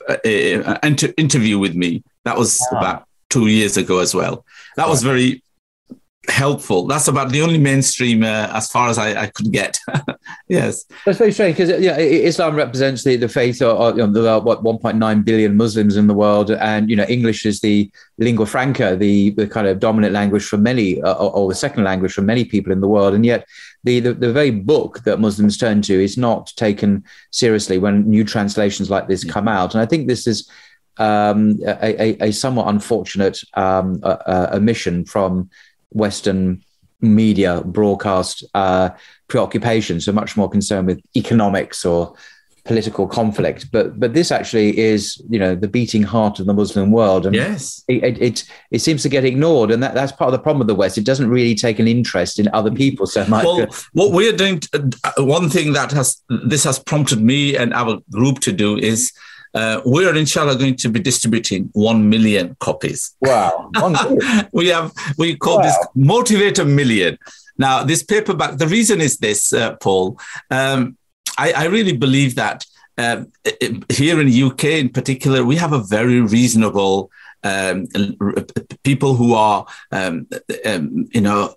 an inter- interview with me. That was wow. about two years ago as well. That wow. was very helpful. That's about the only mainstream uh, as far as I, I could get. Yes. That's very strange because yeah, Islam represents the, the faith of, you know, the, what, one point nine billion Muslims in the world. And, you know, English is the lingua franca, the, the kind of dominant language for many, uh, or, or the second language for many people in the world. And yet the, the, the very book that Muslims turn to is not taken seriously when new translations like this come out. And I think this is um, a, a, a somewhat unfortunate um, uh, omission from Western media broadcast uh, preoccupations, so much more concerned with economics or political conflict. But but this actually is, you know, the beating heart of the Muslim world, and yes, it it, it, it seems to get ignored, and that, that's part of the problem with the West. It doesn't really take an interest in other people so much. Well, what we're doing, uh, one thing that has this has prompted me and our group to do is. Uh, we are, inshallah, going to be distributing one million copies. Wow. we have, we call wow. this Motivator Million. Now, this paperback, the reason is this, uh, Paul. Um, I, I really believe that uh, here in the U K in particular, we have a very reasonable um, people who are, um, um, you know,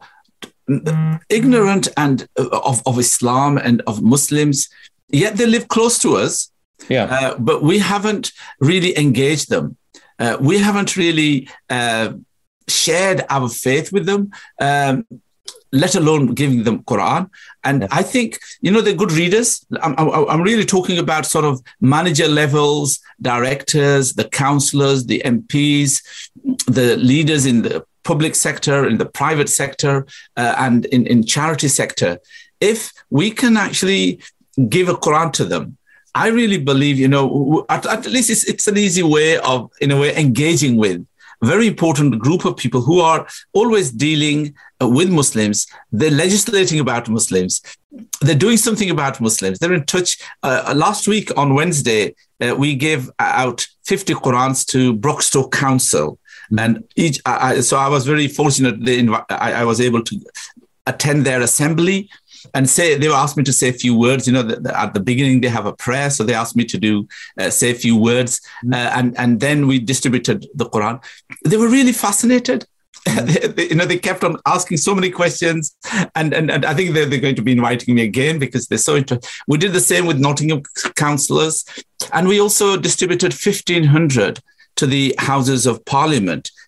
ignorant and of, of Islam and of Muslims, yet they live close to us. Yeah, uh, but we haven't really engaged them. Uh, we haven't really uh, shared our faith with them, um, let alone giving them Quran. And yeah. I think, you know, they're good readers. I'm, I'm really talking about sort of manager levels, directors, the councillors, the M Ps, the leaders in the public sector, in the private sector, uh, and in, in charity sector. If we can actually give a Quran to them, I really believe, you know, at, at least it's, it's an easy way of, in a way, engaging with a very important group of people who are always dealing uh, with Muslims. They're legislating about Muslims. They're doing something about Muslims. They're in touch. Uh, last week on Wednesday, uh, we gave out fifty Qurans to Broxtowe Council. Mm-hmm. And each, I, so I was very fortunate. They inv- I, I was able to attend their assembly. And say they asked me to say a few words. You know, the, the, at the beginning they have a prayer, so they asked me to do uh, say a few words, mm-hmm. uh, and and then we distributed the Quran. They were really fascinated. Mm-hmm. they, they, you know, they kept on asking so many questions, and and, and I think they're, they're going to be inviting me again because they're so interested. We did the same with Nottingham councillors, and we also distributed fifteen hundred to the Houses of Parliament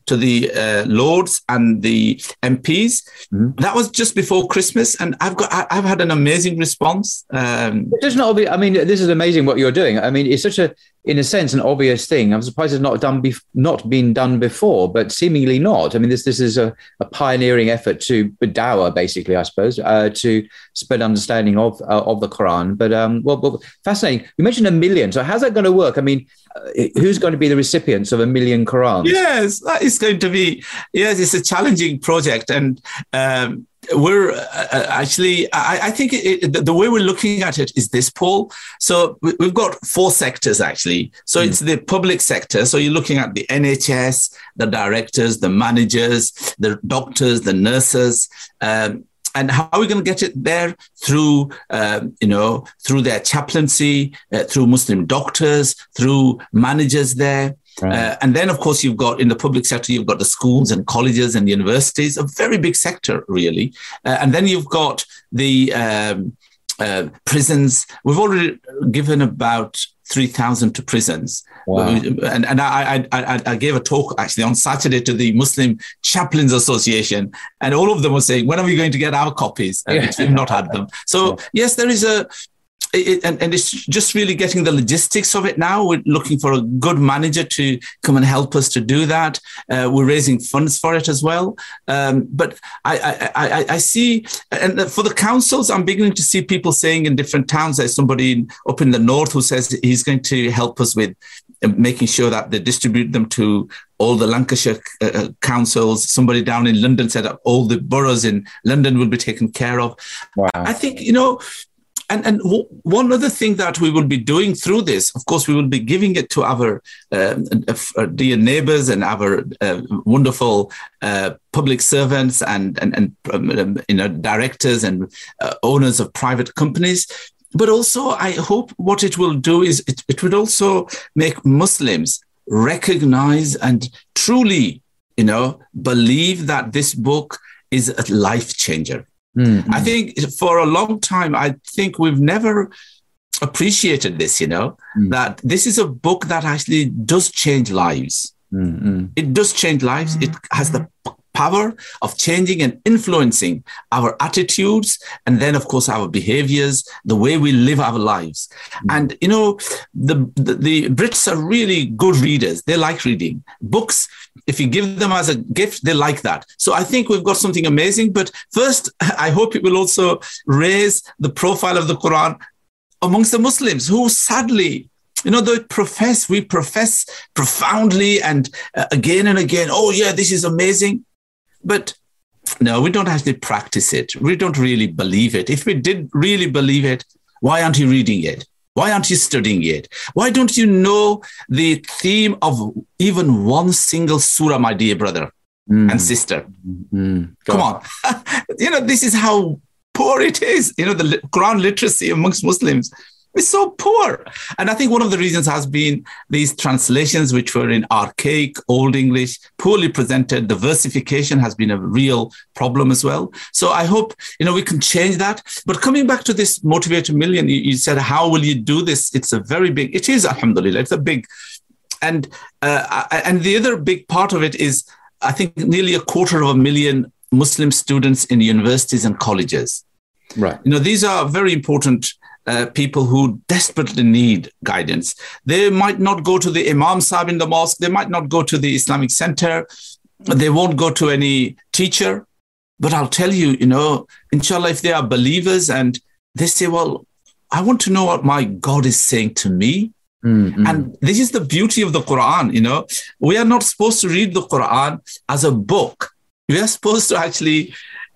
to the uh, Lords and the M Ps. Mm-hmm. That was just before Christmas, and I've got I, I've had an amazing response. Um, it does not. Be, I mean, this is amazing what you're doing. I mean, it's such a, in a sense, an obvious thing. I'm surprised it's not done, bef- not been done before, but seemingly not. I mean, this this is a, a pioneering effort to dawah, basically, I suppose, uh, to spread understanding of uh, of the Quran. But um, well, well, fascinating. You mentioned a million. So how's that going to work? I mean, uh, who's going to be the recipients of a million Qurans? Yes, that is going to be. Yes, it's a challenging project, and. Um, We're uh, actually, I, I think it, it, the way we're looking at it is this, Paul. So we've got four sectors, actually. So mm. it's the public sector. So you're looking at the N H S, the directors, the managers, the doctors, the nurses. Um, and how are we going to get it there? Through, um, you know, through their chaplaincy, uh, through Muslim doctors, through managers there. Right. Uh, and then, of course, you've got in the public sector, you've got the schools and colleges and universities, a very big sector, really. Uh, and then you've got the um, uh, prisons. We've already given about three thousand to prisons. Wow. And, and I, I, I gave a talk actually on Saturday to the Muslim Chaplains Association, and all of them were saying, when are we going to get our copies? And yeah. We've not had them. So, yeah. yes, there is a... It, and, and it's just really getting the logistics of it now. We're looking for a good manager to come and help us to do that. Uh, we're raising funds for it as well. Um, but I, I, I, I see, and for the councils, I'm beginning to see people saying in different towns, there's somebody in, up in the north who says he's going to help us with making sure that they distribute them to all the Lancashire uh, councils. Somebody down in London said that all the boroughs in London will be taken care of. Wow. I think, you know, And, and w- one other thing that we will be doing through this, of course, we will be giving it to our uh, uh, dear neighbours and our uh, wonderful uh, public servants and, and, and um, you know, directors and uh, owners of private companies. But also, I hope what it will do is it, it would also make Muslims recognise and truly, you know, believe that this book is a life changer. Mm-hmm. I think for a long time, I think we've never appreciated this, you know, mm-hmm. that this is a book that actually does change lives. Mm-hmm. It does change lives. Mm-hmm. It has the power of changing and influencing our attitudes and then, of course, our behaviors, the way we live our lives. Mm-hmm. And, you know, the, the, the Brits are really good readers. They like reading books. If you give them as a gift, they like that. So I think we've got something amazing. But first, I hope it will also raise the profile of the Quran amongst the Muslims who sadly, you know, they profess, we profess profoundly and uh, again and again, oh, yeah, this is amazing. But no, we don't actually practice it. We don't really believe it. If we did really believe it, why aren't you reading it? Why aren't you studying it? Why don't you know the theme of even one single surah, my dear brother mm. and sister? Mm. Come on. You know, this is how poor it is. You know, the Quran literacy amongst Muslims is so poor. And I think one of the reasons has been these translations, which were in archaic Old English, poorly presented. The versification has been a real problem as well. So I hope, you know, we can change that. But coming back to this Motivate a Million, you, you said, how will you do this? It's a very big, it is, alhamdulillah, it's a big, and, uh, and the other big part of it is, I think nearly a quarter of a million Muslim students in universities and colleges. Right. You know, these are very important Uh, people who desperately need guidance. They might not go to the Imam Sahib in the mosque. They might not go to the Islamic Center. They won't go to any teacher. But I'll tell you, you know, inshallah, if they are believers and they say, well, I want to know what my God is saying to me. Mm-hmm. And this is the beauty of the Quran, you know. We are not supposed to read the Quran as a book. We are supposed to actually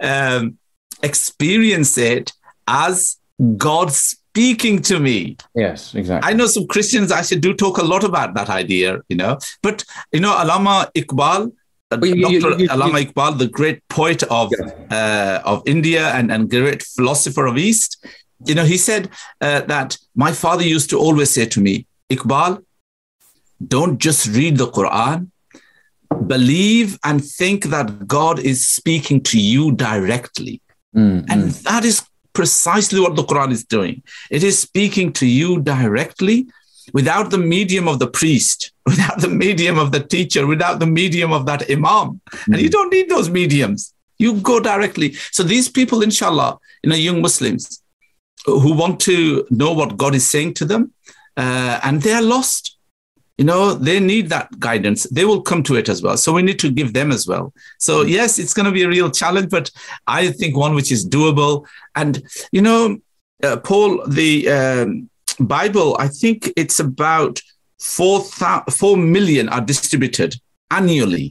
um, experience it as God speaking to me. Yes, exactly. I know some Christians actually do talk a lot about that idea, you know. But, you know, Allama Iqbal, uh, you, Doctor You, you, Allama you, Iqbal, the great poet of yeah. uh, of India and, and great philosopher of East, you know, he said uh, that my father used to always say to me, Iqbal, don't just read the Quran, believe and think that God is speaking to you directly. Mm-hmm. And that is precisely what the Quran is doing. It is speaking to you directly. without the medium of the priest, without the medium of the teacher, without the medium of that imam. Mm-hmm. And you don't need those mediums. You go directly. So these people, inshallah, you know, young Muslims who want to know what God is saying to them, uh, and they are lost. You know, they need that guidance. They will come to it as well. So we need to give them as well. So yes, it's going to be a real challenge, but I think one which is doable. And, you know, uh, Paul, the um, Bible, I think it's about four, four million are distributed annually.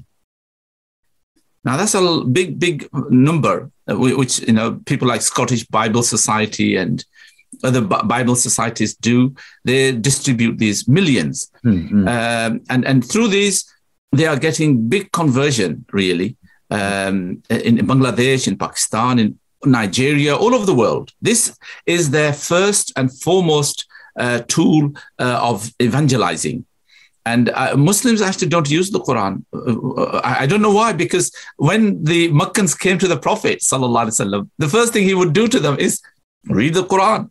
Now, that's a big, big number, which, you know, people like Scottish Bible Society and other Bible societies do. They distribute these millions. Mm-hmm. Um, and, and through these, they are getting big conversion, really, um, in Bangladesh, in Pakistan, in Nigeria, all over the world. This is their first and foremost uh, tool uh, of evangelizing. And uh, Muslims actually don't use the Quran. Uh, I, I don't know why, because when the Meccans came to the Prophet, sallallahu alaihi wasallam, the first thing he would do to them is read the Quran.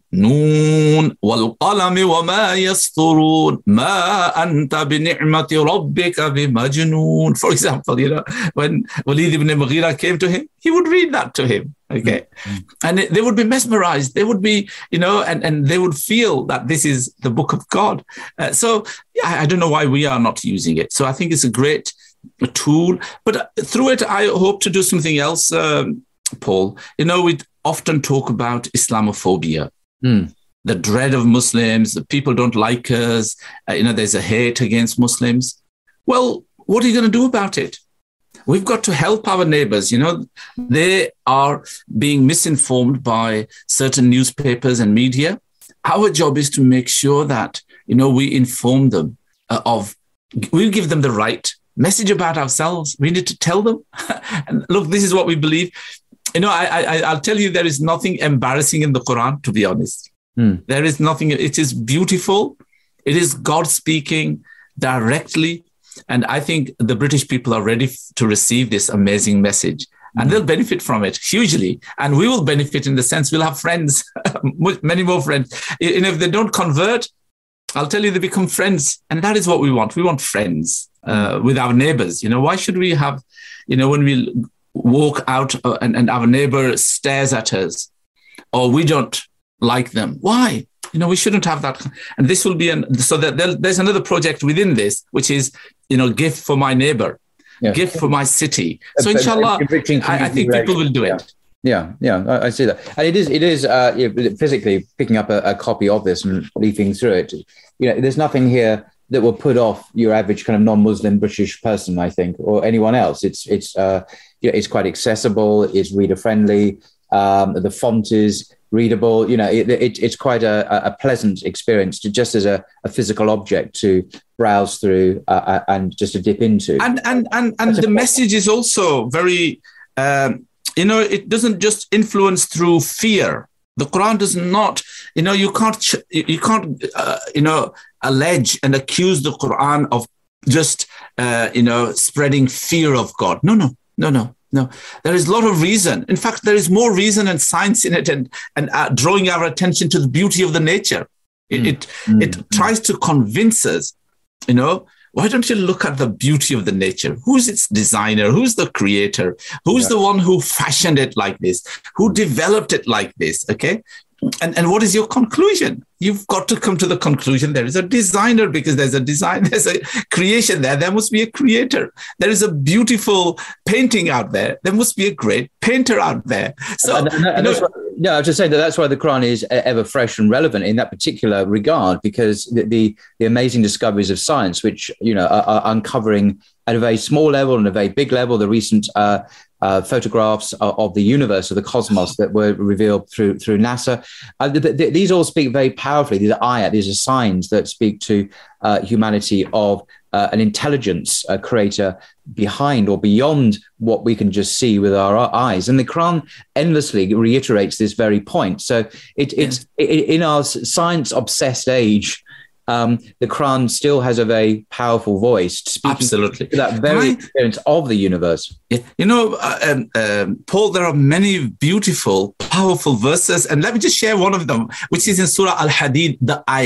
Noon wal qalami wa ma yasturun ma anta bi ni'mati rabbika bi majnoon. For example, you know, when Walid ibn Mughira came to him, he would read that to him. Okay. Mm-hmm. And it, they would be mesmerized. They would be, you know, and, and they would feel that this is the book of God. Uh, so yeah, I, I don't know why we are not using it. So I think it's a great tool, but through it, I hope to do something else, um, Paul. You know, we often talk about Islamophobia, mm. the dread of Muslims, the people don't like us, uh, you know, there's a hate against Muslims. Well, what are you going to do about it? We've got to help our neighbors. You know, they are being misinformed by certain newspapers and media. Our job is to make sure that, you know, we inform them uh, of, we give them the right message about ourselves. We need to tell them, and look, this is what we believe. You know, I, I, I'll tell you, there is nothing embarrassing in the Quran, to be honest. Hmm. There is nothing. It is beautiful. It is God speaking directly. And I think the British people are ready to receive this amazing message. Hmm. And they'll benefit from it hugely. And we will benefit in the sense we'll have friends, many more friends. And if they don't convert, I'll tell you, they become friends. And that is what we want. We want friends uh, with our neighbors. You know, why should we have, you know, when we walk out uh, and, and our neighbor stares at us, or we don't like them? Why? You know, we shouldn't have that. And this will be, an, so that there, there's another project within this, which is, you know, gift for my neighbor, yeah. gift for my city. So inshallah, I, I think people will do it. Yeah, yeah, I, I see that. And it is, it is uh, physically picking up a, a copy of this and leafing through it. You know, there's nothing here that will put off your average kind of non-Muslim British person, I think, or anyone else. It's, it's, uh, you know, it's quite accessible. It's reader friendly. Um, the font is readable. You know, it, it, it's quite a, a pleasant experience to just as a, a physical object to browse through uh, and just to dip into. And and and and the message is also very, um, you know, it doesn't just influence through fear. The Quran does not, you know, you can't, you can't, uh, you know, allege and accuse the Quran of just, uh, you know, spreading fear of God. No, no, no, no, no. There is a lot of reason. In fact, there is more reason and science in it, and and uh, drawing our attention to the beauty of the nature. It mm. it, mm. it tries to convince us, you know, why don't you look at the beauty of the nature? Who's its designer? Who's the creator? Who's yeah. the one who fashioned it like this? Who developed it like this? Okay. And, and what is your conclusion? You've got to come to the conclusion there is a designer, because there's a design, there's a creation there. There must be a creator. There is a beautiful painting out there. There must be a great painter out there. So, and, and, and you know, why, no, I was just saying that that's why the Quran is ever fresh and relevant in that particular regard, because the, the, the amazing discoveries of science, which, you know, are, are uncovering at a very small level and a very big level, the recent uh, Uh, photographs of, of the universe, of the cosmos, that were revealed through through NASA. Uh, th- th- these all speak very powerfully. These are ayat, these are signs that speak to uh, humanity of uh, an intelligence, a creator behind or beyond what we can just see with our, our eyes. And the Quran endlessly reiterates this very point. So it, it's yeah. it, in our science-obsessed age, Um, the Quran still has a very powerful voice, speaking absolutely to that very I, experience of the universe. Yeah. You know, uh, um, um, Paul, there are many beautiful, powerful verses, and let me just share one of them, which is in Surah Al-Hadid, the ayat.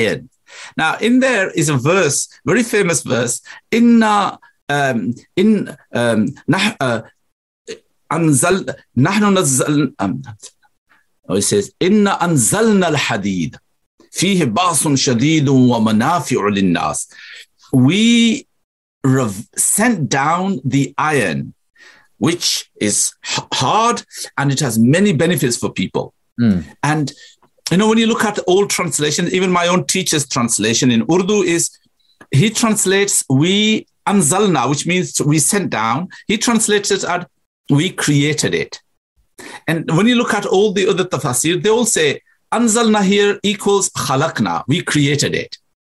Now, in there is a verse, very famous verse, Inna, um, in, um, nah, uh, anzal, nahnu nazzal, um, it says, Inna anzalna al-hadid, fihi ba'sun shadidun wa manafi'u lin-nas. We rev- sent down the iron, which is h- hard and it has many benefits for people. Mm. And, you know, when you look at old translations, even my own teacher's translation in Urdu is, he translates, we anzalna, which means we sent down. He translates it as, we created it. And when you look at all the other tafasir, they all say, anzalna here equals khalaqna, we created it.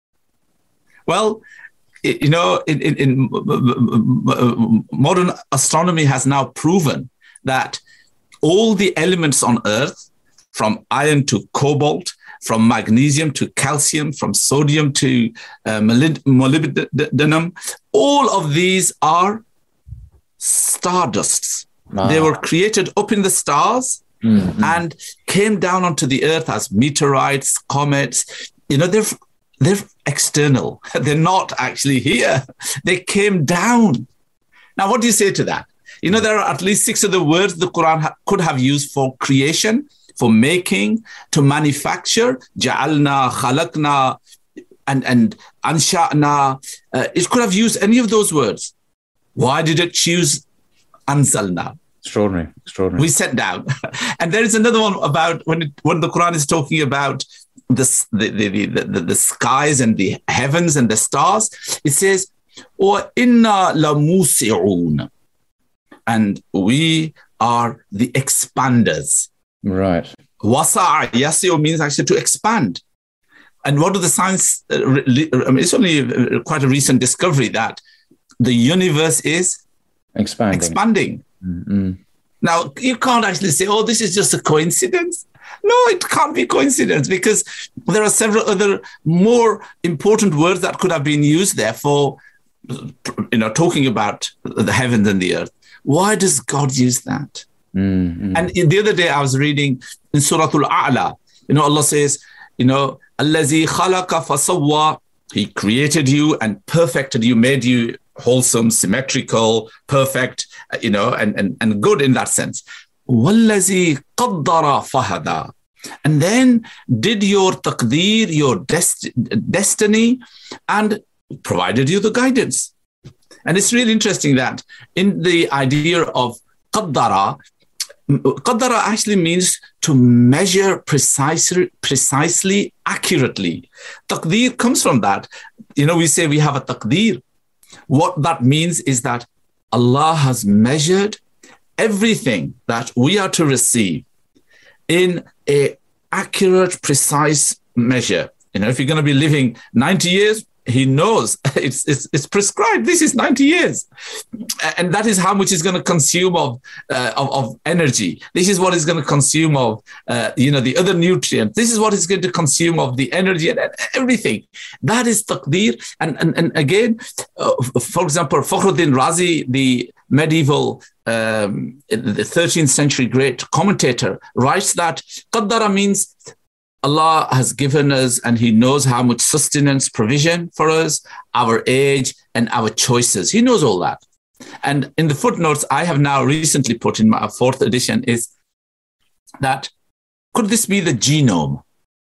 Well, you know, in, in, in modern astronomy has now proven that all the elements on Earth, from iron to cobalt, from magnesium to calcium, from sodium to uh, molybdenum, all of these are stardusts. Wow. They were created up in the stars mm-hmm. and came down onto the Earth as meteorites, comets. You know, they're they're external. They're not actually here. They came down. Now, what do you say to that? You know, there are at least six other words the Quran ha- could have used for creation, for making, to manufacture. Ja'alna, khalaqna, and, and ansha'na. Uh, it could have used any of those words. Why did it choose anzalna? Extraordinary, extraordinary. We sent down. And there is another one about when it, when the Quran is talking about the, the, the, the, the skies and the heavens and the stars. It says, وَإِنَّا لَمُوسِعُونَ. And we are the expanders. Right. Wasa'a, yasi'u means actually to expand. And what do the science, uh, I mean, it's only quite a recent discovery that the universe is expanding. expanding. Mm-hmm. Now, you can't actually say, oh, this is just a coincidence. No, it can't be coincidence because there are several other more important words that could have been used there for, you know, talking about the heavens and the earth. Why does God use that? Mm-hmm. And the other day I was reading in Surah Al-A'la, you know, Allah says, you know, Allazi khalaqa fasawwa, He created you and perfected you, made you wholesome, symmetrical, perfect, you know, and, and, and good in that sense. Wallazi qaddara fahada. And then did your taqdeer, your dest- destiny, and provided you the guidance. And it's really interesting that in the idea of qaddara, qaddara actually means to measure precisely, precisely, accurately. Taqdeer comes from that. You know, we say we have a taqdeer. What that means is that Allah has measured everything that we are to receive in a accurate, precise measure. You know, if you're going to be living ninety years, He knows it's, it's it's prescribed. This is ninety years, and that is how much is going to consume of, uh, of of energy. This is what is going to consume of uh, you know the other nutrients. This is what is going to consume of the energy and everything. That is taqdeer. And and and again, uh, for example, Fakhruddin Razi, the medieval, um, the thirteenth century great commentator, writes that qaddara means Allah has given us and He knows how much sustenance, provision for us, our age and our choices. He knows all that. And in the footnotes I have now recently put in my fourth edition is that could this be the genome?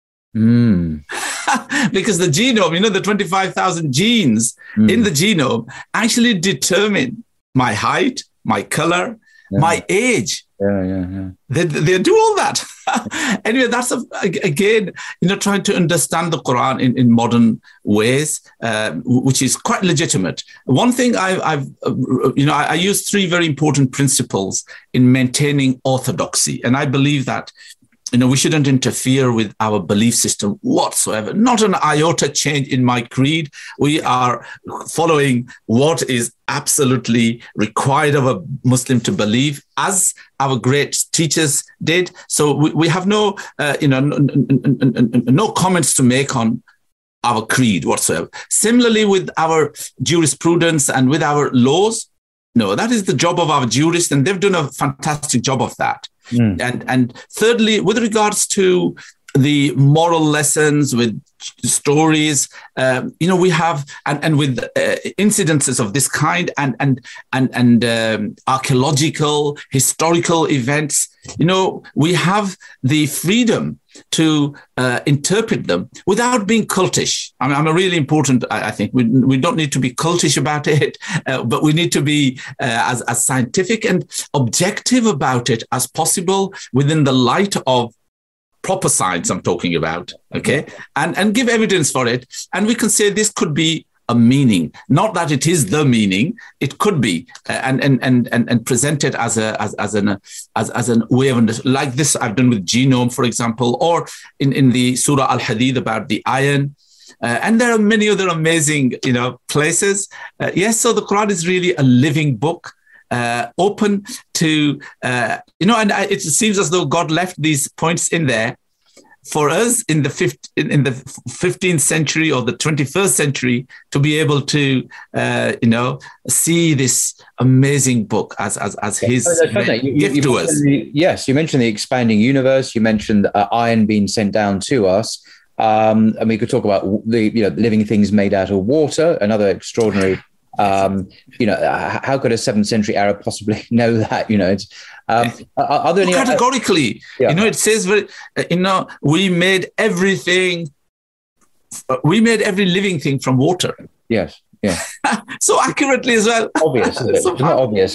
Mm. Because the genome, you know, the twenty-five thousand genes mm. in the genome actually determine my height, my color, yeah. my age. Yeah, yeah, yeah. They, they do all that. Anyway, that's, a, again, you know, trying to understand the Quran in, in modern ways, uh, which is quite legitimate. One thing I've, I've uh, you know, I, I use three very important principles in maintaining orthodoxy. And I believe that, you know, we shouldn't interfere with our belief system whatsoever. Not an iota change in my creed. We are following what is absolutely required of a Muslim to believe, as our great teachers did. So we, we have no, uh, you know, no, no, no comments to make on our creed whatsoever. Similarly, with our jurisprudence and with our laws, no, that is the job of our jurists, and they've done a fantastic job of that. Mm. And and thirdly, with regards to the moral lessons, with stories, um, you know, we have, and, and with uh, incidences of this kind, and and and and um, archaeological, historical events, you know, we have the freedom to uh, interpret them without being cultish. I mean, I'm a really important, I, I think, we we don't need to be cultish about it, uh, but we need to be uh, as, as scientific and objective about it as possible within the light of proper science I'm talking about, okay? And and give evidence for it. And we can say this could be a meaning, not that it is the meaning, it could be, uh, and, and and and and present it as a as as an uh, as as an way of understanding, like this I've done with genome, for example, or in in the Surah Al-Hadid about the iron. Uh, and there are many other amazing, you know, places. Uh, yes, so the Quran is really a living book. Uh, open to, uh, you know, and I, it seems as though God left these points in there for us in the fifth, in, in the fifteenth century or the twenty-first century to be able to, uh, you know, see this amazing book as as as His oh, you, gift you, to you us. The, yes, you mentioned the expanding universe. You mentioned uh, iron being sent down to us, um, and we could talk about the you know living things made out of water. Another extraordinary. Um, you know, how could a seventh century Arab possibly know that? You know, it's, um, are, are there any categorically? Yeah. You know, it says very. You know, we made everything. We made every living thing from water. Yes. Yeah. So accurately as well. Obvious. Isn't it? So it's not obvious.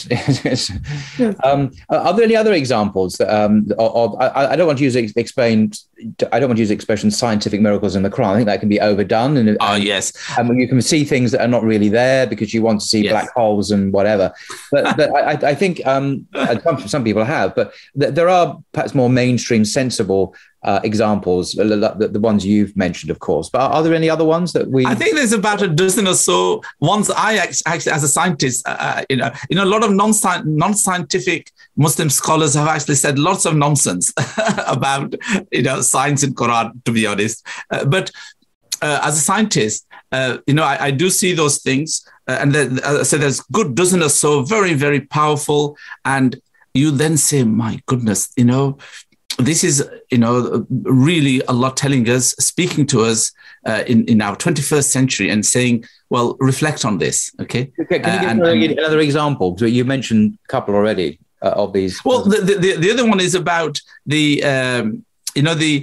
um, are there any other examples um, of, of I, I don't want to use explain I don't want to use the expression scientific miracles in the Quran. I think that can be overdone. And oh yes. And you can see things that are not really there because you want to see yes. black holes and whatever. But but I, I think um, some, some people have, but th- there are perhaps more mainstream, sensible Uh, examples, the, the ones you've mentioned, of course. But are, are there any other ones that we? I think there's about a dozen or so ones. I actually, as a scientist, uh, you know, you know, a lot of non non-scientific Muslim scholars have actually said lots of nonsense about, you know, science and Quran. To be honest, uh, but uh, as a scientist, uh, you know, I, I do see those things, uh, and then, as I said, there's a good dozen or so, very, very powerful. And you then say, my goodness, you know. This is, you know, really Allah telling us, speaking to us uh, in, in our twenty-first century and saying, well, reflect on this, okay? okay can you give uh, and, and, another example? You mentioned a couple already uh, of these. Well, the, the, the other one is about the, um, you know, the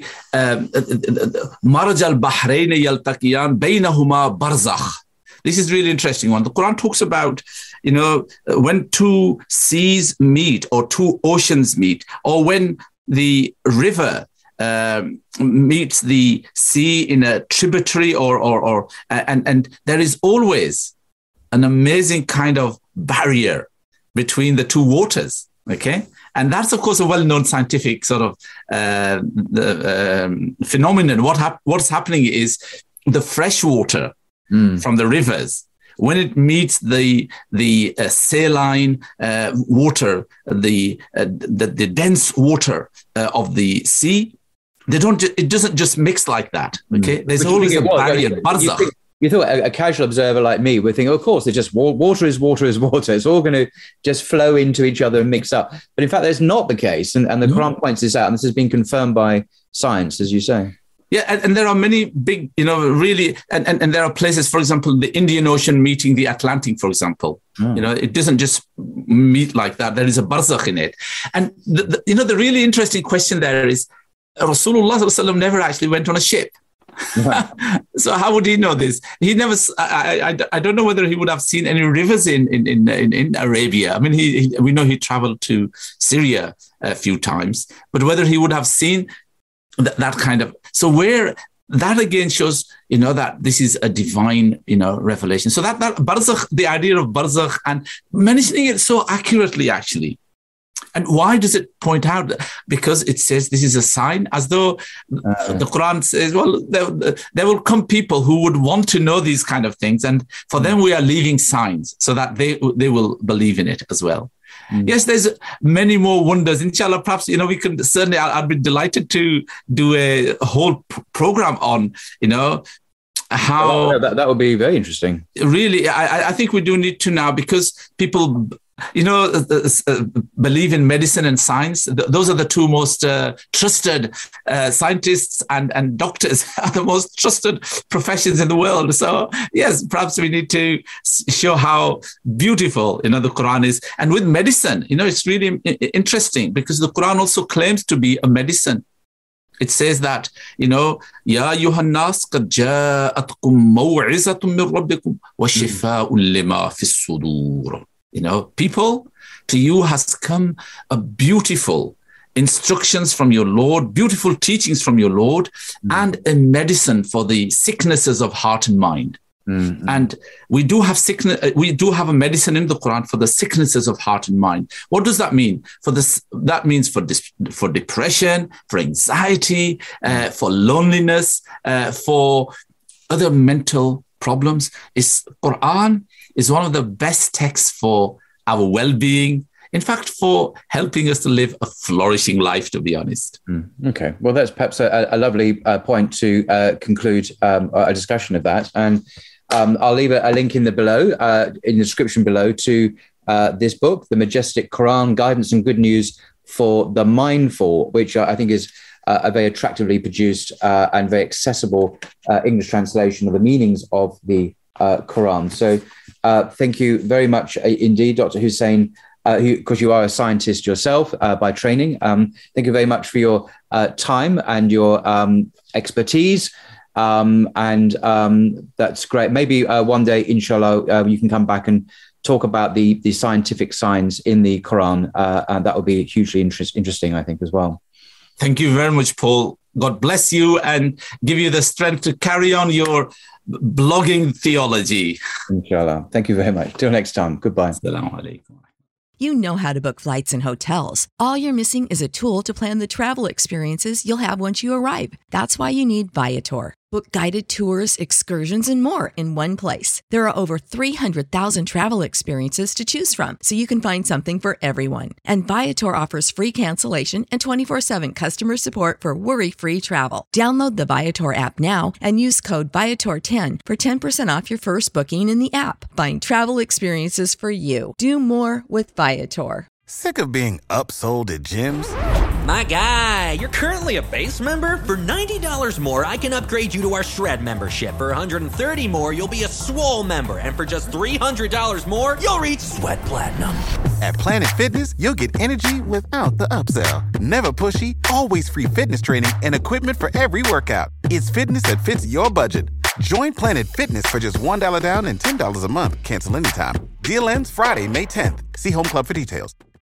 Maraj al-Bahrain yaltaqiyan baynahuma barzakh. This is really interesting one. The Quran talks about, you know, when two seas meet or two oceans meet, or when the river um, meets the sea in a tributary, or, or, or and, and there is always an amazing kind of barrier between the two waters. Okay. And that's, of course, a well-known scientific sort of uh, the, um, phenomenon. What hap- what's happening is the fresh water mm. from the rivers, when it meets the the uh, saline uh, water, the, uh, the the dense water uh, of the sea, they don't. It doesn't just mix like that. Okay, mm. there's but always a was, barrier. You, you, think, you thought a, a casual observer like me would think, oh, of course, it's just water is water is water. It's all going to just flow into each other and mix up. But in fact, that's not the case, and, and the no. Quran points this out, and this has been confirmed by science, as you say. Yeah, and, and there are many big, you know, really, and, and, and there are places, for example, the Indian Ocean meeting the Atlantic, for example. Mm. You know, it doesn't just meet like that. There is a barzakh in it. And, the, the, you know, the really interesting question there is, Rasulullah sallallahu alaihi wasallam never actually went on a ship. Right. So how would he know this? He never, I, I, I don't know whether he would have seen any rivers in, in, in, in, in Arabia. I mean, he, he, we know he traveled to Syria a few times, but whether he would have seen That, that kind of, so where that again shows, you know, that this is a divine, you know, revelation. So that, that barzakh, the idea of barzakh, and mentioning it so accurately, actually. And why does it point out? Because it says this is a sign, as though uh, the Quran says, well, there, there will come people who would want to know these kind of things. And for them, we are leaving signs so that they they will believe in it as well. Mm. Yes, there's many more wonders. Inshallah, perhaps, you know, we can certainly, I'd, I'd be delighted to do a whole p- program on, you know, how... Oh, that, that would be very interesting. Really, I, I think we do need to now, because people You know, uh, uh, believe in medicine and science. Th- those are the two most uh, trusted uh, scientists and, and doctors are the most trusted professions in the world. So, yes, perhaps we need to show how beautiful, you know, the Quran is. And with medicine, you know, it's really interesting because the Quran also claims to be a medicine. It says that, you know, Ya ayyuhan nas qad ja'atkum maw'izatun min rabbikum wa shifa'un lima fis sudur. You know, people, to you has come a beautiful instructions from your Lord, beautiful teachings from your Lord, mm. and a medicine for the sicknesses of heart and mind. Mm-hmm. And we do have sickness. We do have a medicine in the Quran for the sicknesses of heart and mind. What does that mean? For this, that means for dis, for depression, for anxiety, uh, for loneliness, uh, for other mental problems. Is Quran is one of the best texts for our well-being. In fact, for helping us to live a flourishing life, to be honest. Mm, okay. Well, that's perhaps a, a lovely uh, point to uh, conclude um, a discussion of that. And um, I'll leave a, a link in the below, uh, in the description below, to uh, this book, The Majestic Quran, Guidance and Good News for the Mindful, which I think is uh, a very attractively produced uh, and very accessible uh, English translation of the meanings of the uh, Quran. So uh, thank you very much uh, indeed, Doctor Hussain, because uh, you are a scientist yourself uh, by training. Um, thank you very much for your uh, time and your um, expertise. Um, and um, that's great. Maybe uh, one day, inshallah, uh, you can come back and talk about the, the scientific signs in the Quran. Uh, and that would be hugely interest, interesting, I think, as well. Thank you very much, Paul. God bless you and give you the strength to carry on your blogging theology. Inshallah. Thank you very much. Till next time. Goodbye. Assalamu alaikum. You know how to book flights and hotels. All you're missing is a tool to plan the travel experiences you'll have once you arrive. That's why you need Viator. Book guided tours, excursions, and more in one place. There are over three hundred thousand travel experiences to choose from, so you can find something for everyone. And Viator offers free cancellation and twenty-four seven customer support for worry-free travel. Download the Viator app now and use code Viator ten for ten percent off your first booking in the app. Find travel experiences for you. Do more with Viator. Sick of being upsold at gyms? My guy, you're currently a base member. For ninety dollars more, I can upgrade you to our Shred membership. For one hundred thirty dollars more, you'll be a Swole member. And for just three hundred dollars more, you'll reach Sweat Platinum. At Planet Fitness, you'll get energy without the upsell. Never pushy, always free fitness training and equipment for every workout. It's fitness that fits your budget. Join Planet Fitness for just one dollar down and ten dollars a month. Cancel anytime. Deal ends Friday, May tenth. See Home Club for details.